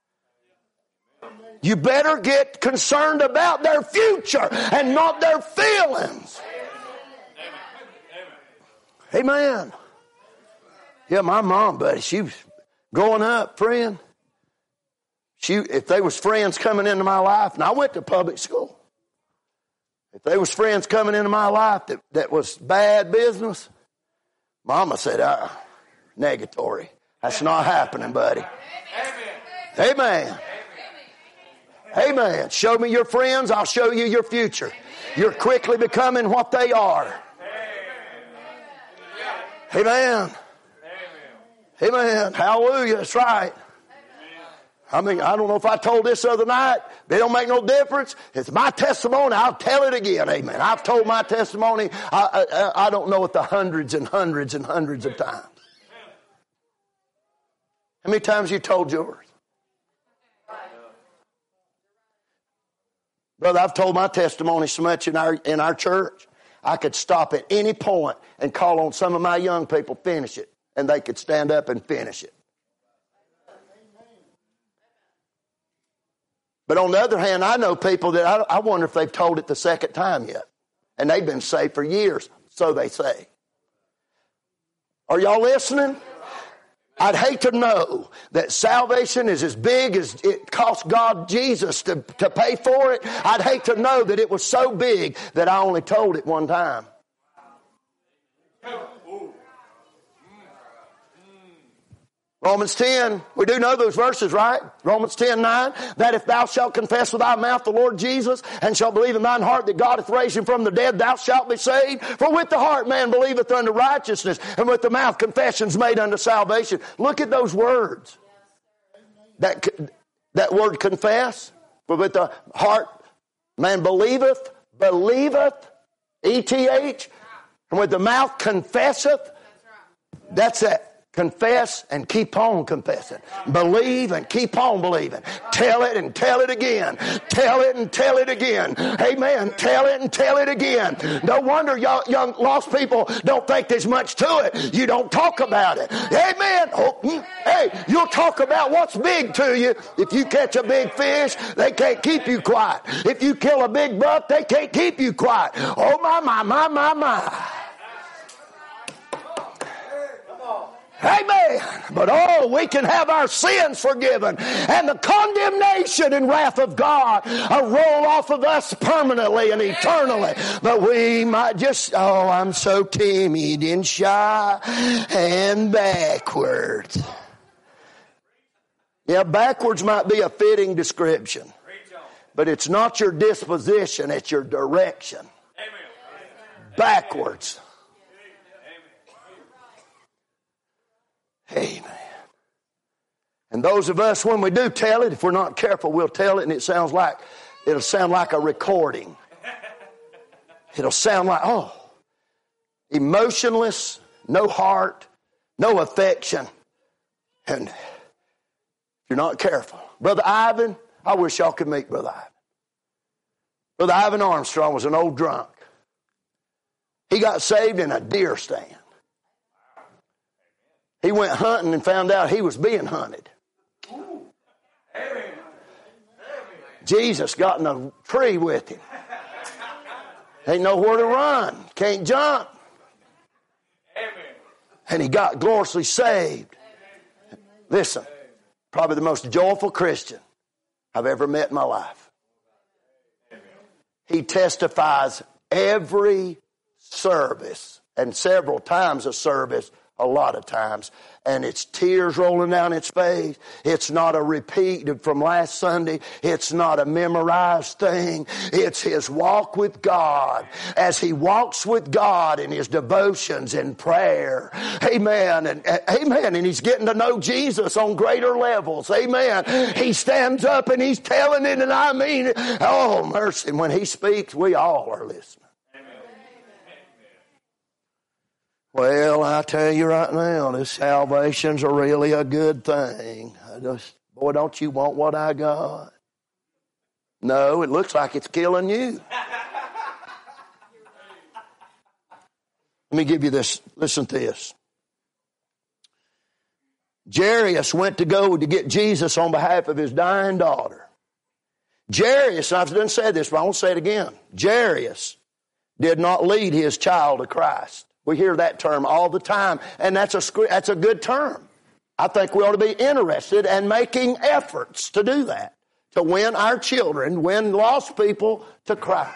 You better get concerned about their future and not their feelings. Amen. Yeah, my mom, buddy, she was growing up, friend. She, if there was friends coming into my life, and I went to public school. If there was friends coming into my life that, that was bad business, Mama said, uh, negatory. That's not happening, buddy. Amen. Amen. Amen. Show me your friends, I'll show you your future. You're quickly becoming what they are. Amen. Amen. Hallelujah. That's right. I mean, I don't know if I told this the other night. It don't make no difference. It's my testimony. I'll tell it again. Amen. I've told my testimony. I, I, I don't know it the hundreds and hundreds and hundreds of times. How many times you told yours? Brother, I've told my testimony so much in our, in our church, I could stop at any point and call on some of my young people, finish it, and they could stand up and finish it. But on the other hand, I know people that I, I wonder if they've told it the second time yet. And they've been saved for years, so they say. Are y'all listening? I'd hate to know that salvation is as big as it cost God Jesus to, to pay for it. I'd hate to know that it was so big that I only told it one time. Romans ten, we do know those verses, right? Romans ten nine, that if thou shalt confess with thy mouth the Lord Jesus, and shalt believe in thine heart that God hath raised him from the dead, thou shalt be saved. For with the heart man believeth unto righteousness, and with the mouth confession's made unto salvation. Look at those words. That, that word confess, for with the heart man believeth, believeth, E T H, and with the mouth confesseth. That's that. Confess and keep on confessing. Believe and keep on believing. Tell it and tell it again. Tell it and tell it again. Amen. Tell it and tell it again. No wonder y'all young lost people don't think there's much to it. You don't talk about it. Amen. Oh, hey, you'll talk about what's big to you. If you catch a big fish, they can't keep you quiet. If you kill a big buck, they can't keep you quiet. Oh my, my, my, my, my. Amen. But oh, we can have our sins forgiven and the condemnation and wrath of God uh, roll off of us permanently and eternally. But we might just, oh, I'm so timid and shy and backwards. Yeah, backwards might be a fitting description. But it's not your disposition, it's your direction. Backwards. Amen. And those of us, when we do tell it, if we're not careful, we'll tell it and it sounds like, it'll sound like a recording. It'll sound like, oh, emotionless, no heart, no affection. And if you're not careful. Brother Ivan, I wish y'all could meet Brother Ivan. Brother Ivan Armstrong was an old drunk. He got saved in a deer stand. He went hunting and found out he was being hunted. Jesus got in a tree with him. Ain't nowhere to run. Can't jump. And he got gloriously saved. Listen, probably the most joyful Christian I've ever met in my life. He testifies every service and several times a service. A lot of times. And it's tears rolling down its face. It's not a repeat from last Sunday. It's not a memorized thing. It's his walk with God. As he walks with God in his devotions and prayer. Amen. And amen. And he's getting to know Jesus on greater levels. Amen. He stands up and he's telling it, and I mean it. Oh, mercy. When he speaks, we all are listening. Well, I tell you right now, this salvation's a really a good thing. I just, boy, don't you want what I got? No, it looks like it's killing you. Let me give you this. Listen to this. Jairus went to go to get Jesus on behalf of his dying daughter. Jairus, I've done said this, but I won't say it again. Jairus did not lead his child to Christ. We hear that term all the time, and that's a that's a good term. I think we ought to be interested in making efforts to do that, to win our children, win lost people to Christ.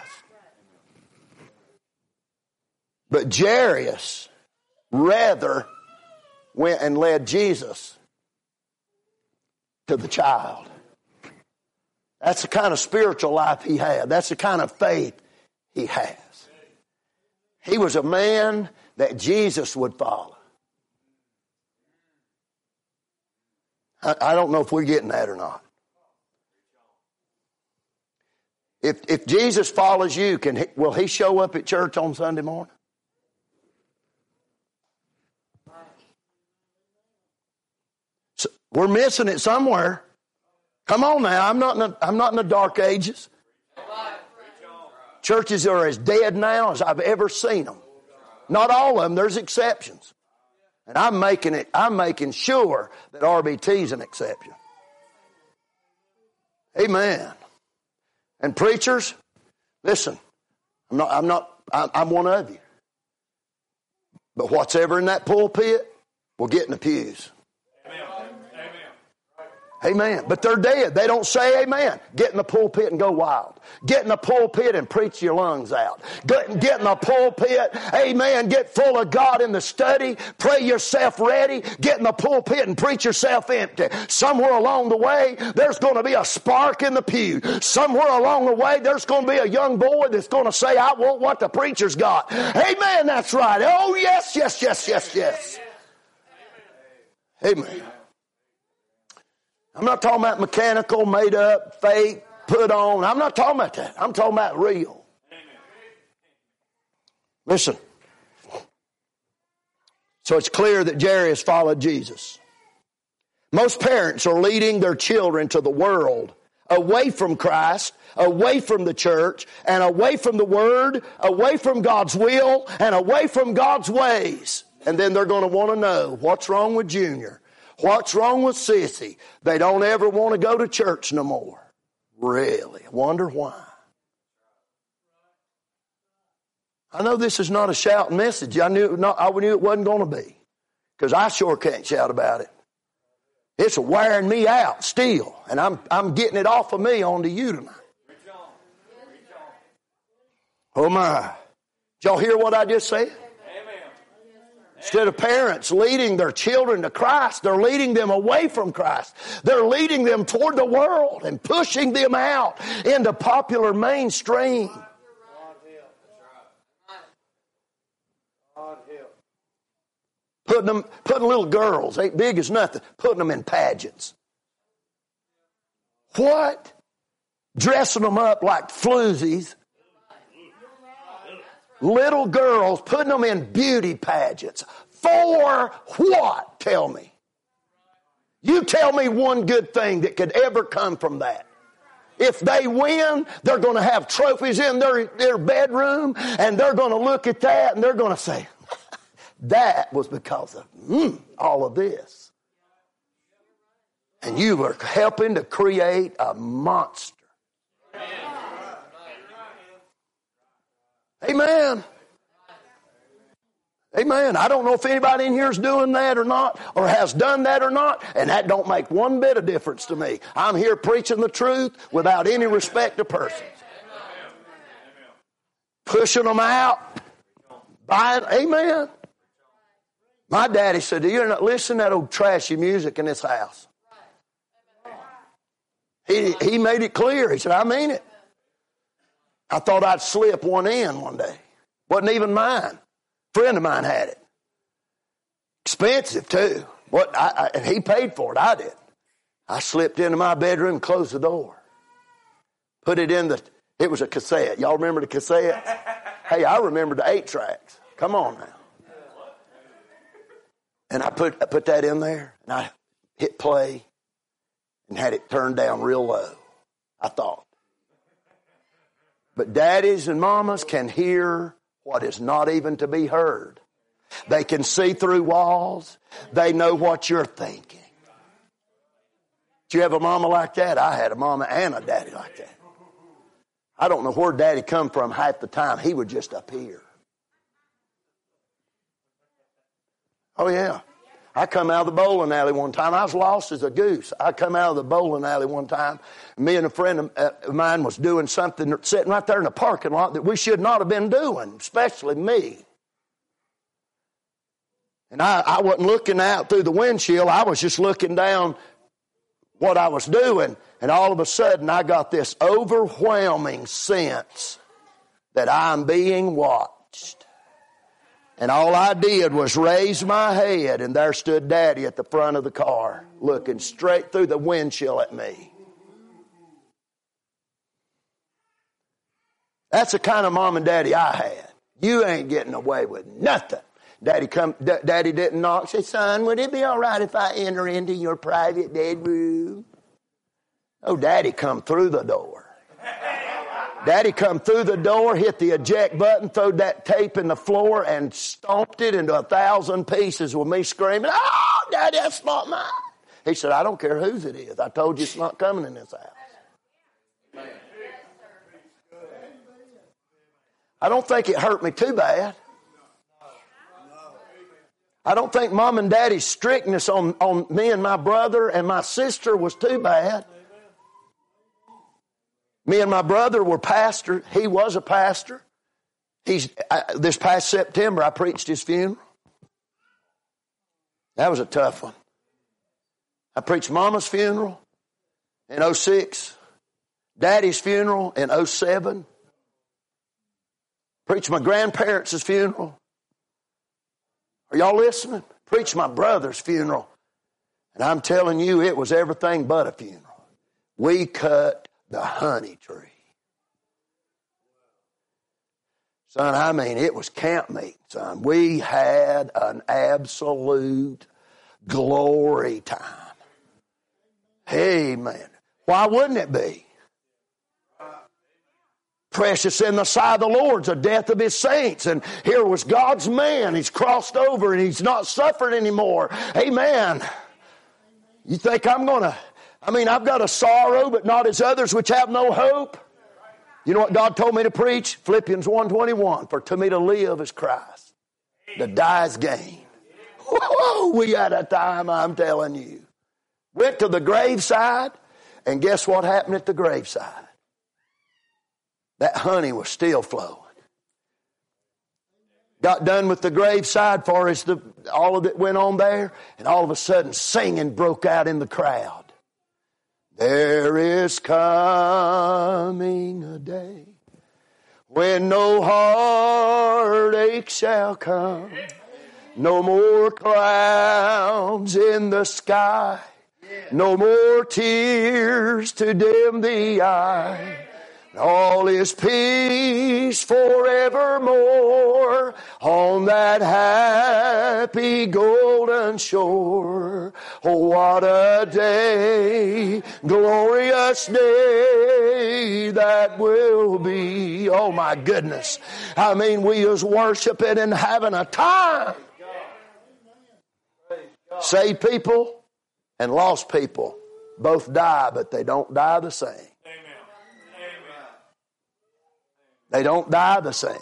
But Jairus rather went and led Jesus to the child. That's the kind of spiritual life he had. That's the kind of faith he has. He was a man that Jesus would follow. I, I don't know if we're getting that or not. If if Jesus follows you, can he, will he show up at church on Sunday morning? So we're missing it somewhere. Come on now, I'm not in the, I'm not in the dark ages. Churches are as dead now as I've ever seen them. Not all of them. There's exceptions. And I'm making it, I'm making sure that R B T is an exception. Amen. And preachers, listen, I'm not, I'm not, I'm, I'm one of you. But what's ever in that pulpit will get in the pews. Amen. But they're dead. They don't say amen. Get in the pulpit and go wild. Get in the pulpit and preach your lungs out. Get, get in the pulpit, amen. Get full of God in the study. Pray yourself ready. Get in the pulpit and preach yourself empty. Somewhere along the way, there's going to be a spark in the pew. Somewhere along the way, there's going to be a young boy that's going to say, I want what the preacher's got. Amen. That's right. Oh, yes, yes, yes, yes, yes. Amen. I'm not talking about mechanical, made up, fake, put on. I'm not talking about that. I'm talking about real. Listen. So it's clear that Jerry has followed Jesus. Most parents are leading their children to the world, away from Christ, away from the church, and away from the Word, away from God's will, and away from God's ways. And then they're going to want to know what's wrong with Junior. What's wrong with Sissy? They don't ever want to go to church no more. Really? I wonder why. I know this is not a shouting message. I knew, not, I knew it wasn't going to be. Because I sure can't shout about it. It's wearing me out still. And I'm, I'm getting it off of me onto you tonight. Oh my. Did y'all hear what I just said? Instead of parents leading their children to Christ, they're leading them away from Christ. They're leading them toward the world and pushing them out into popular mainstream. Putting them, putting little girls, ain't big as nothing, putting them in pageants. What? Dressing them up like floozies. Little girls, putting them in beauty pageants. For what? Tell me. You tell me one good thing that could ever come from that. If they win, they're going to have trophies in their, their bedroom, and they're going to look at that, and they're going to say, that was because of mm, all of this. And you were helping to create a monster. Amen. Amen. I don't know if anybody in here is doing that or not, or has done that or not, and that don't make one bit of difference to me. I'm here preaching the truth without any respect to persons. Pushing them out. Buying. Amen. My daddy said, you're not listening to that old trashy music in this house. He, he made it clear. He said, I mean it. I thought I'd slip one in one day. Wasn't even mine. A friend of mine had it. Expensive too. What? I, I, and he paid for it. I did. I slipped into my bedroom, closed the door. Put it in the, it was a cassette. Y'all remember the cassettes? Hey, I remember the eight tracks. Come on now. And I put, I put that in there, and I hit play and had it turned down real low. I thought. But daddies and mamas can hear what is not even to be heard. They can see through walls. They know what you're thinking. Did you have a mama like that? I had a mama and a daddy like that. I don't know where daddy come from half the time. He would just appear. Oh, yeah. I come out of the bowling alley one time. I was lost as a goose. I come out of the bowling alley one time. Me and a friend of mine was doing something sitting right there in the parking lot that we should not have been doing, especially me. And I, I wasn't looking out through the windshield. I was just looking down what I was doing. And all of a sudden, I got this overwhelming sense that I'm being watched. And all I did was raise my head, and there stood Daddy at the front of the car, looking straight through the windshield at me. That's the kind of mom and daddy I had. You ain't getting away with nothing. Daddy come. D- daddy didn't knock. Say, son, would it be all right if I enter into your private bedroom? Oh, Daddy come through the door. Daddy come through the door, hit the eject button, throwed that tape in the floor, and stomped it into a thousand pieces with me screaming, "Oh, Daddy, that's not mine." He said, "I don't care whose it is. I told you it's not coming in this house." I don't think it hurt me too bad. I don't think Mom and Daddy's strictness on, on me and my brother and my sister was too bad. Me and my brother were pastors. He was a pastor. He's I, this past September, I preached his funeral. That was a tough one. I preached Mama's funeral in oh six, Daddy's funeral in oh seven, preached my grandparents' funeral. Are y'all listening? Preached my brother's funeral. And I'm telling you, it was everything but a funeral. We cut the honey tree. Son, I mean, it was camp meeting, son. We had an absolute glory time. Amen. Why wouldn't it be? Precious in the sight of the Lord's the death of his saints. And here was God's man. He's crossed over and he's not suffering anymore. Amen. You think I'm going to, I mean, I've got a sorrow, but not as others which have no hope. You know what God told me to preach? Philippians one twenty-one. For to me to live is Christ. To die is gain. Whoa, we had a time, I'm telling you. Went to the graveside, and guess what happened at the graveside? That honey was still flowing. Got done with the graveside far as the, all of it went on there, and all of a sudden singing broke out in the crowd. There is coming a day when no heartache shall come, no more clouds in the sky, no more tears to dim the eye. All is peace forevermore on that happy golden shore. Oh, what a day, glorious day that will be. Oh, my goodness. I mean, we was worshiping and having a time. Saved people and lost people both die, but they don't die the same. They don't die the same.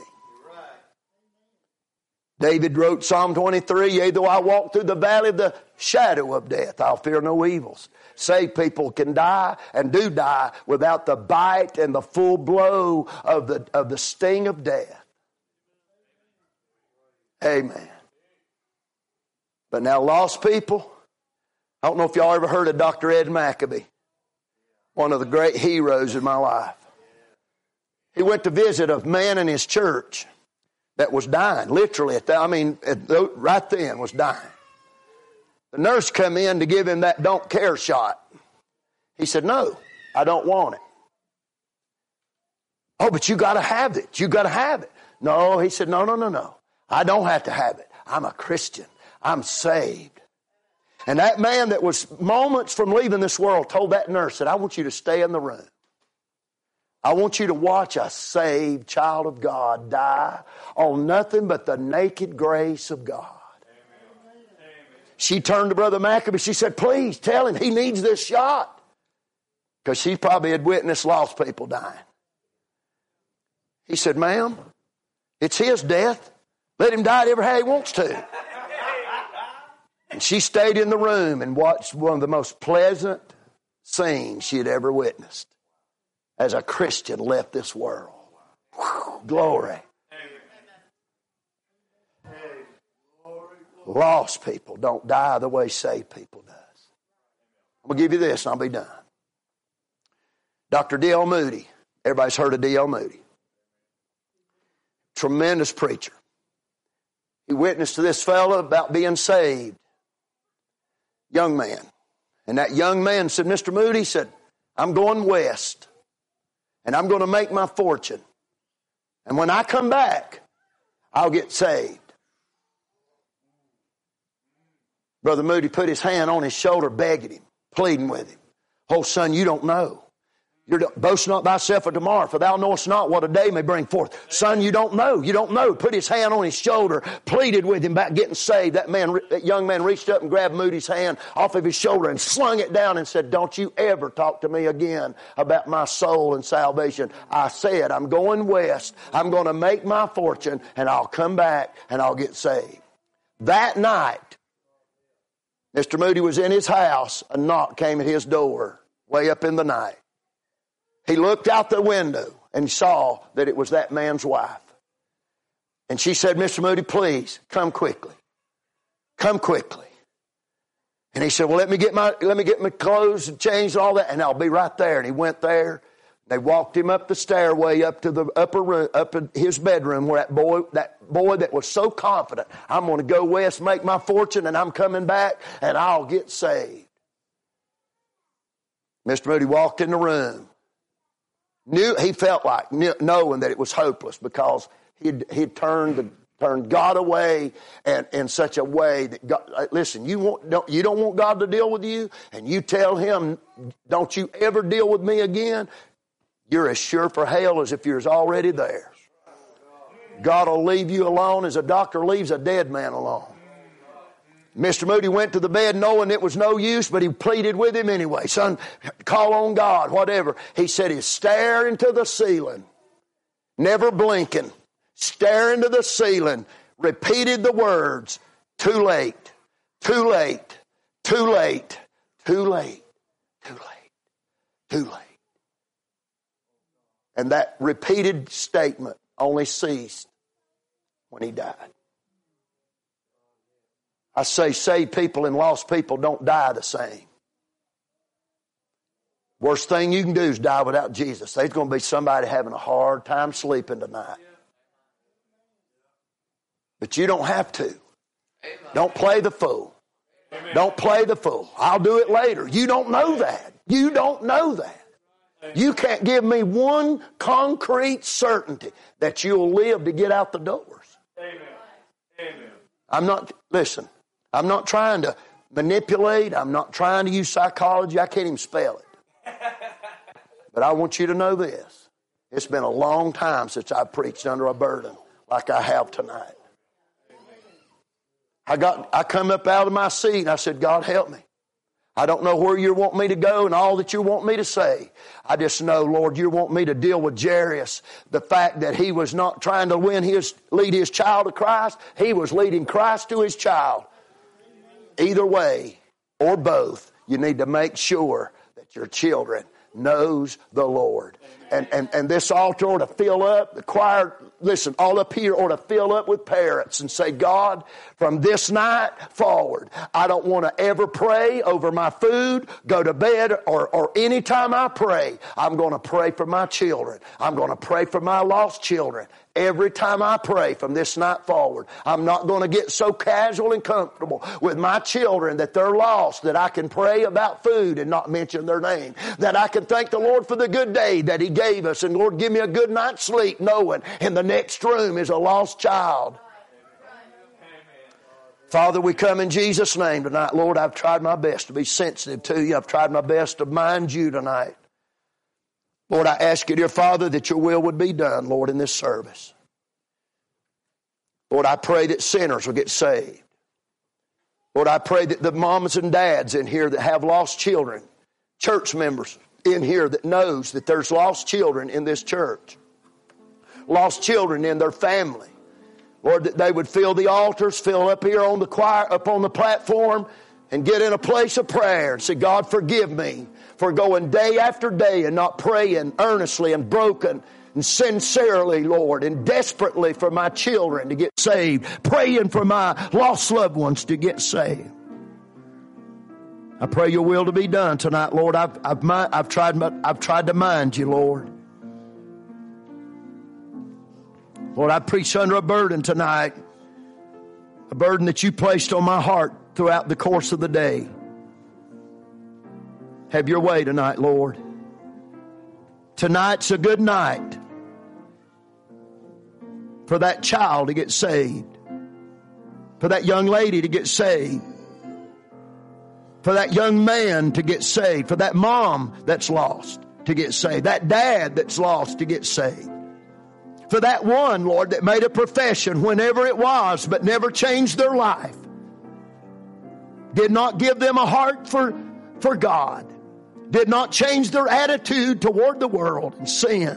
David wrote Psalm twenty-three, yea, though I walk through the valley of the shadow of death, I'll fear no evils. Saved people can die and do die without the bite and the full blow of the, of the sting of death. Amen. But now lost people, I don't know if y'all ever heard of Doctor Ed Maccabee, one of the great heroes in my life. He went to visit a man in his church that was dying, literally. At the, I mean, at the, right then was dying. The nurse come in to give him that don't care shot. He said, "No, I don't want it." "Oh, but you got to have it. You got to have it." No, he said, "No, no, no, no. I don't have to have it. I'm a Christian. I'm saved." And that man that was moments from leaving this world told that nurse that, "I want you to stay in the room. I want you to watch a saved child of God die on nothing but the naked grace of God." Amen. She turned to Brother Maccabee. She said, "Please tell him he needs this shot." Because she probably had witnessed lost people dying. He said, "Ma'am, it's his death. Let him die ever how he wants to." And she stayed in the room and watched one of the most pleasant scenes she had ever witnessed. As a Christian left this world. Whew, glory. Amen. Lost people don't die the way saved people does. I'm going to give you this and I'll be done. Doctor D L Moody. Everybody's heard of D L Moody. Tremendous preacher. He witnessed to this fellow about being saved. Young man. And that young man said, "Mister Moody," said, "I'm going west. And I'm going to make my fortune. And when I come back, I'll get saved." Brother Moody put his hand on his shoulder, begging him, pleading with him. "Oh, son, you don't know. You're boast not thyself of tomorrow, for thou knowest not what a day may bring forth. Son, you don't know. You don't know. Put his hand on his shoulder, pleaded with him about getting saved. That man, that young man reached up and grabbed Moody's hand off of his shoulder and slung it down and said, don't you ever talk to me again about my soul and salvation. I said, I'm going west. I'm going to make my fortune, and I'll come back and I'll get saved. That night, Mister Moody was in his house. A knock came at his door way up in the night. He looked out the window and saw that it was that man's wife. And she said, Mister Moody, please come quickly. Come quickly. And he said, well, let me get my, let me get my clothes and change and all that, and I'll be right there. And he went there. They walked him up the stairway up to the upper room, up in his bedroom, where that boy, that boy that was so confident, I'm going to go west, make my fortune, and I'm coming back, and I'll get saved. Mister Moody walked in the room. Knew he felt like knew, knowing that it was hopeless, because he'd he'd turned turned God away, and in such a way that God, listen, you want don't, you don't want God to deal with you, and you tell him, don't you ever deal with me again. You're as sure for hell as if you're already there. God will leave you alone as a doctor leaves a dead man alone. Mister Moody went to the bed knowing it was no use, but he pleaded with him anyway. Son, call on God, whatever. He said he'd stare into the ceiling, never blinking, stare into the ceiling, repeated the words, too late, too late, too late, too late, too late, too late. And that repeated statement only ceased when he died. I say saved people and lost people don't die the same. Worst thing you can do is die without Jesus. There's going to be somebody having a hard time sleeping tonight. But you don't have to. Don't play the fool. Don't play the fool. I'll do it later. You don't know that. You don't know that. You can't give me one concrete certainty that you'll live to get out the doors. Amen. Amen. I'm not, listen, I'm not trying to manipulate. I'm not trying to use psychology. I can't even spell it. But I want you to know this. It's been a long time since I preached under a burden like I have tonight. I got, I come up out of my seat and I said, God, help me. I don't know where you want me to go and all that you want me to say. I just know, Lord, you want me to deal with Jairus. The fact that he was not trying to win his, lead his child to Christ. He was leading Christ to his child. Either way, or both, you need to make sure that your children knows the Lord. And, and, and this altar ought to fill up, the choir, listen, all up here ought to fill up with parents and say, God, from this night forward, I don't want to ever pray over my food, go to bed, or, or any time I pray, I'm going to pray for my children. I'm going to pray for my lost children. Every time I pray from this night forward, I'm not going to get so casual and comfortable with my children that they're lost, that I can pray about food and not mention their name. That I can thank the Lord for the good day that He gave us. And Lord, give me a good night's sleep knowing in the next room is a lost child. Father, we come in Jesus' name tonight. Lord, I've tried my best to be sensitive to you. I've tried my best to mind you tonight. Lord, I ask you, dear Father, that your will would be done, Lord, in this service. Lord, I pray that sinners will get saved. Lord, I pray that the moms and dads in here that have lost children, church members in here that knows that there's lost children in this church, lost children in their family. Lord, that they would fill the altars, fill up here on the choir, up on the platform, and get in a place of prayer and say, God, forgive me for going day after day and not praying earnestly and broken and sincerely, Lord, and desperately for my children to get saved, praying for my lost loved ones to get saved. I pray your will to be done tonight, Lord. I've, I've, I've, tried, my, I've tried to mind you, Lord. Lord, I preach under a burden tonight, a burden that you placed on my heart throughout the course of the day. Have your way tonight, Lord. Tonight's a good night for that child to get saved, for that young lady to get saved, for that young man to get saved, for that mom that's lost. to get saved. That dad that's lost to get saved. For that one, Lord, that made a profession whenever it was, but never changed their life. Did not give them a heart for, for God. Did not change their attitude toward the world and sin.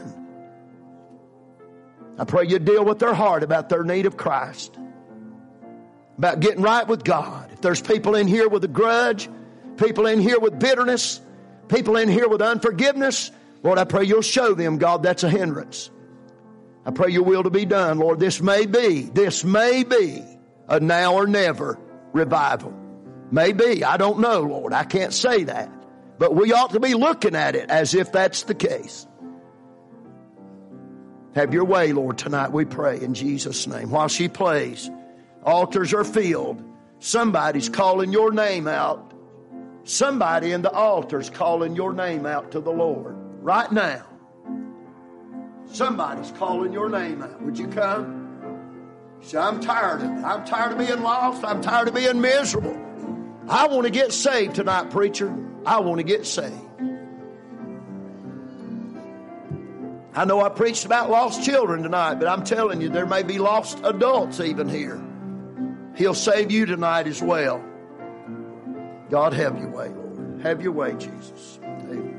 I pray you deal with their heart about their need of Christ. About getting right with God. If there's people in here with a grudge, people in here with bitterness, people in here with unforgiveness, Lord, I pray you'll show them, God, that's a hindrance. I pray your will to be done, Lord. This may be, this may be a now or never revival. Maybe, I don't know, Lord. I can't say that. But we ought to be looking at it as if that's the case. Have your way, Lord, tonight, we pray in Jesus' name. While she plays, altars are filled. Somebody's calling your name out. Somebody in the altar's calling your name out to the Lord right now. Somebody's calling your name out. Would you come? Say, I'm tired of it. I'm tired of being lost. I'm tired of being miserable. I want to get saved tonight, preacher. I want to get saved. I know I preached about lost children tonight, but I'm telling you, there may be lost adults even here. He'll save you tonight as well. God, have your way, Lord. Have your way, Jesus. Amen.